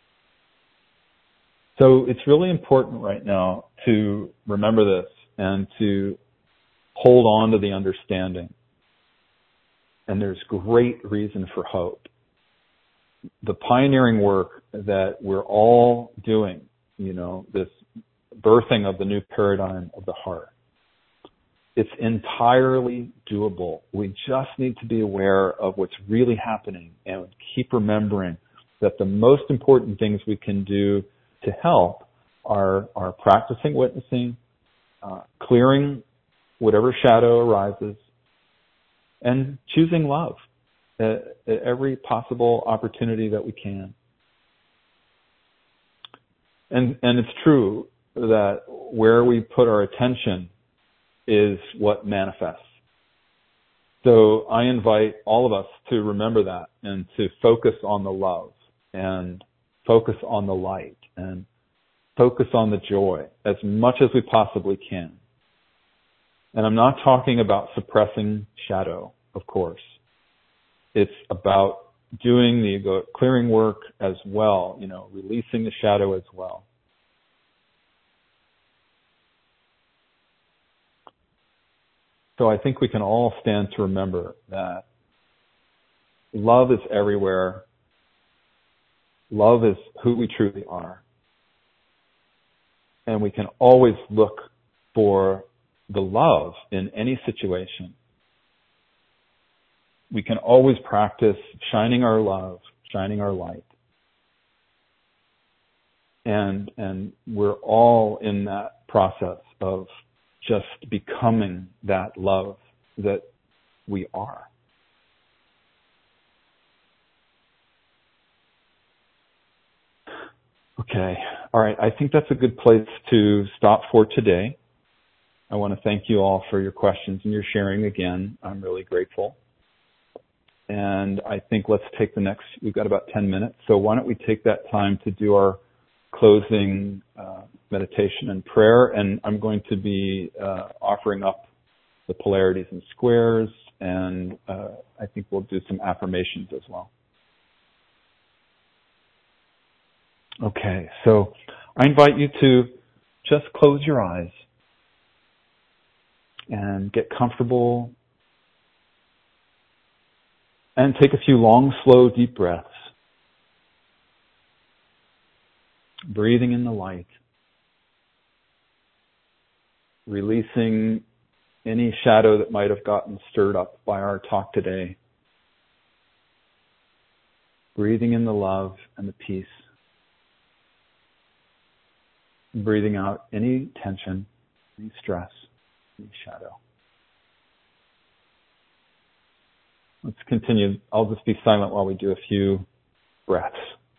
So it's really important right now to remember this and to hold on to the understanding. And there's great reason for hope. The pioneering work that we're all doing, you know, this birthing of the new paradigm of the heart, it's entirely doable. We just need to be aware of what's really happening and keep remembering that the most important things we can do to help are, are practicing witnessing, uh, clearing whatever shadow arises, and choosing love at, at every possible opportunity that we can. And, and it's true that where we put our attention is what manifests. So I invite all of us to remember that and to focus on the love and focus on the light and focus on the joy as much as we possibly can. And I'm not talking about suppressing shadow, of course. It's about doing the ego clearing work as well, you know, releasing the shadow as well. So I think we can all stand to remember that love is everywhere. Love is who we truly are. And we can always look for the love in any situation. We can always practice shining our love, shining our light. And, and we're all in that process of just becoming that love that we are. Okay. All right. I think that's a good place to stop for today. I want to thank you all for your questions and your sharing again. I'm really grateful. And I think let's take the next, we've got about ten minutes. So why don't we take that time to do our closing uh, meditation and prayer. And I'm going to be uh, offering up the polarities and squares. And uh, I think we'll do some affirmations as well. Okay, so I invite you to just close your eyes and get comfortable and take a few long, slow, deep breaths. Breathing in the light. Releasing any shadow that might have gotten stirred up by our talk today. Breathing in the love and the peace. Breathing out any tension, any stress, any shadow. Let's continue. I'll just be silent while we do a few breaths.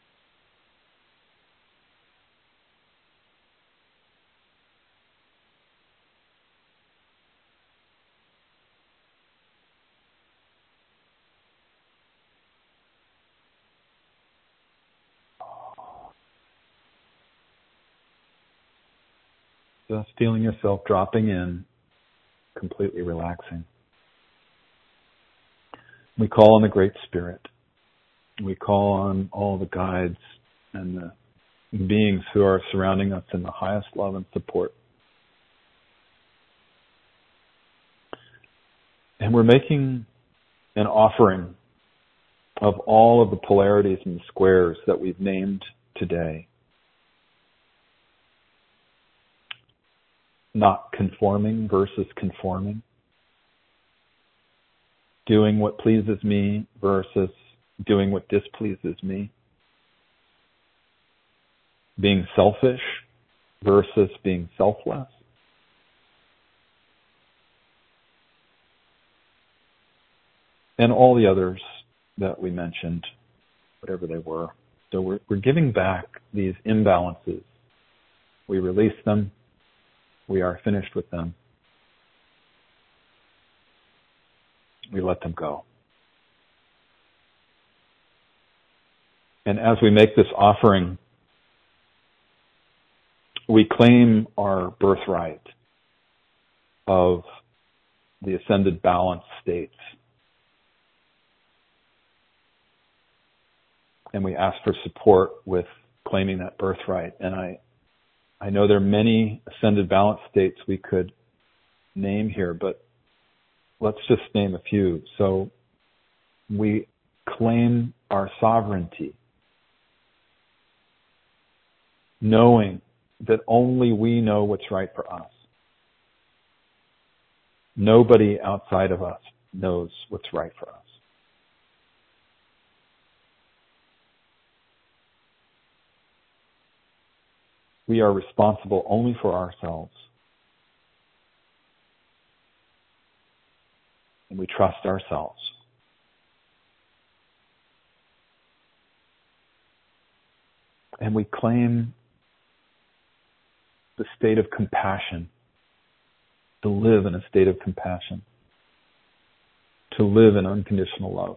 Just feeling yourself dropping in, completely relaxing. We call on the Great Spirit. We call on all the guides and the beings who are surrounding us in the highest love and support. And we're making an offering of all of the polarities and squares that we've named today. Not conforming versus conforming. Doing what pleases me versus doing what displeases me. Being selfish versus being selfless. And all the others that we mentioned, whatever they were. So we're, we're giving back these imbalances. We release them. We are finished with them. We let them go. And as we make this offering, We claim our birthright of the ascended balance states. And we ask for support with claiming that birthright. And I, I know there are many ascended balance states we could name here, but let's just name a few. So we claim our sovereignty, knowing that only we know what's right for us. Nobody outside of us knows what's right for us. We are responsible only for ourselves. And we trust ourselves. And we claim the state of compassion, to live in a state of compassion, to live in unconditional love.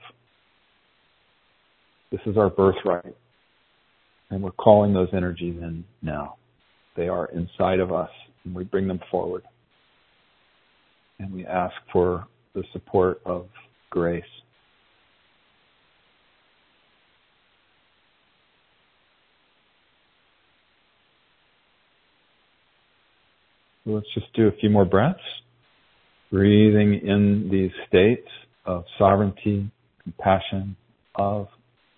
This is our birthright. And we're calling those energies in now. They are inside of us, and we bring them forward. And we ask for the support of grace. So let's just do a few more breaths. Breathing in these states of sovereignty, compassion, love.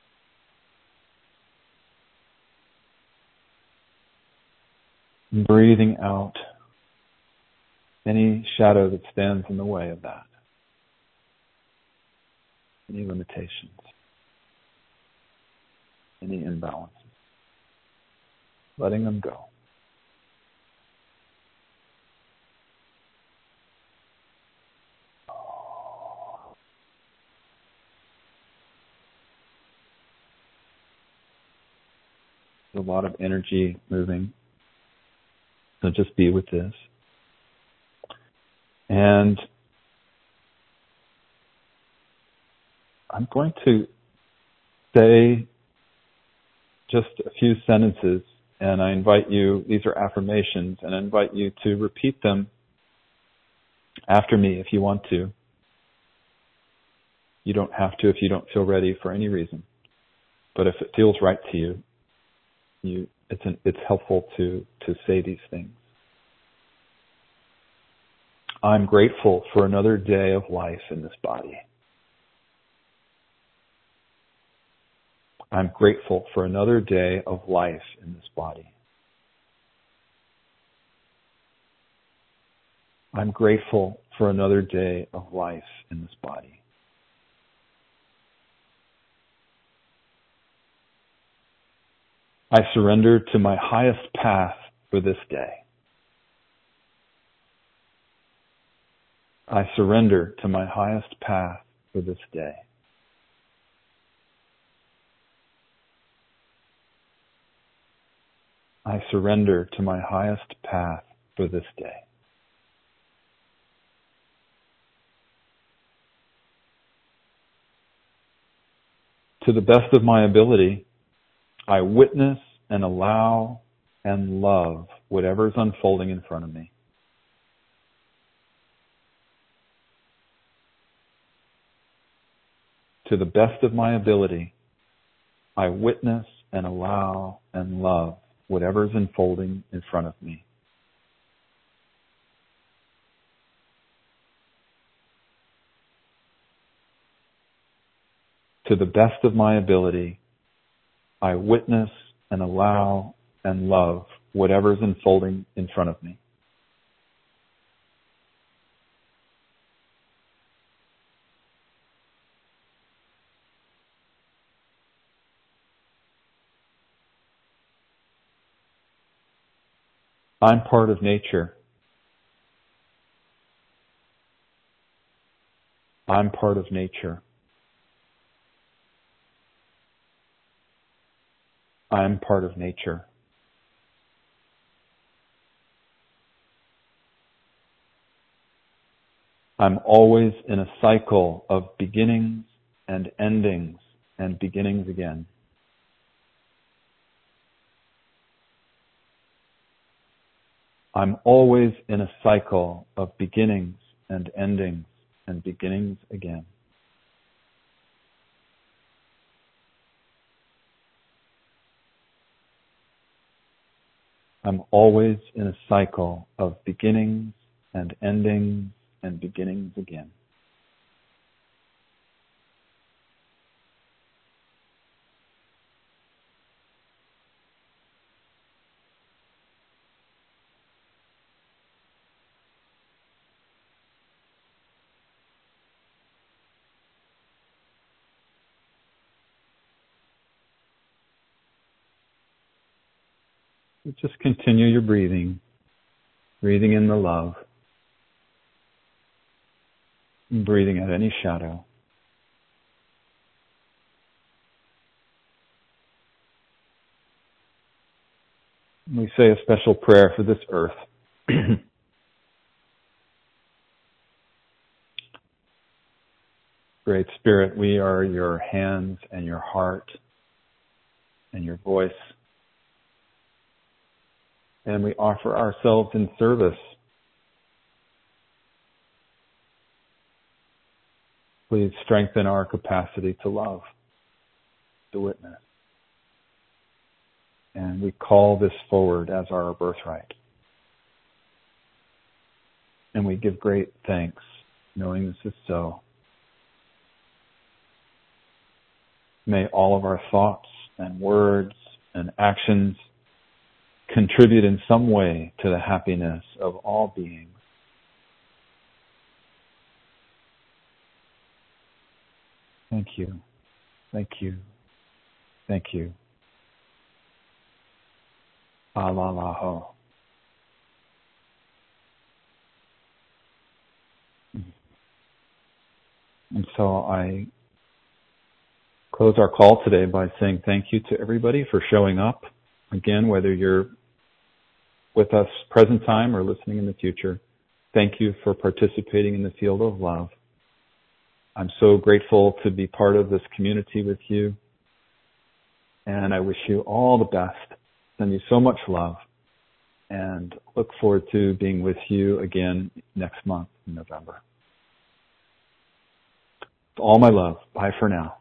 Breathing out any shadow that stands in the way of that. Any limitations. Any imbalances. Letting them go. There's a lot of energy moving. So just be with this. And I'm going to say just a few sentences, and I invite you, these are affirmations, and I invite you to repeat them after me if you want to. You don't have to if you don't feel ready for any reason. But if it feels right to you, you It's an, it's helpful to, to say these things. I'm grateful for another day of life in this body. I'm grateful for another day of life in this body. I'm grateful for another day of life in this body. I surrender to my highest path for this day. I surrender to my highest path for this day. I surrender to my highest path for this day. To the best of my ability, I witness and allow and love whatever is unfolding in front of me. To the best of my ability, I witness and allow and love whatever is unfolding in front of me. To the best of my ability, I witness and allow and love whatever is unfolding in front of me. I'm part of nature. I'm part of nature. I'm part of nature. I'm always in a cycle of beginnings and endings and beginnings again. I'm always in a cycle of beginnings and endings and beginnings again. I'm always in a cycle of beginnings and endings and beginnings again. Just continue your breathing, breathing in the love, breathing out any shadow. We say a special prayer for this earth. Great Spirit, we are your hands and your heart and your voice. And we offer ourselves in service. Please strengthen our capacity to love, to witness. And we call this forward as our birthright. And we give great thanks, knowing this is so. May all of our thoughts and words and actions contribute in some way to the happiness of all beings. Thank you. Thank you. Thank you. Alalaho. And so I close our call today by saying thank you to everybody for showing up. Again, whether you're with us present time or listening in the future, thank you for participating in the field of love. I'm so grateful to be part of this community with you. And I wish you all the best. Send you so much love. And look forward to being with you again next month in November. All my love. Bye for now.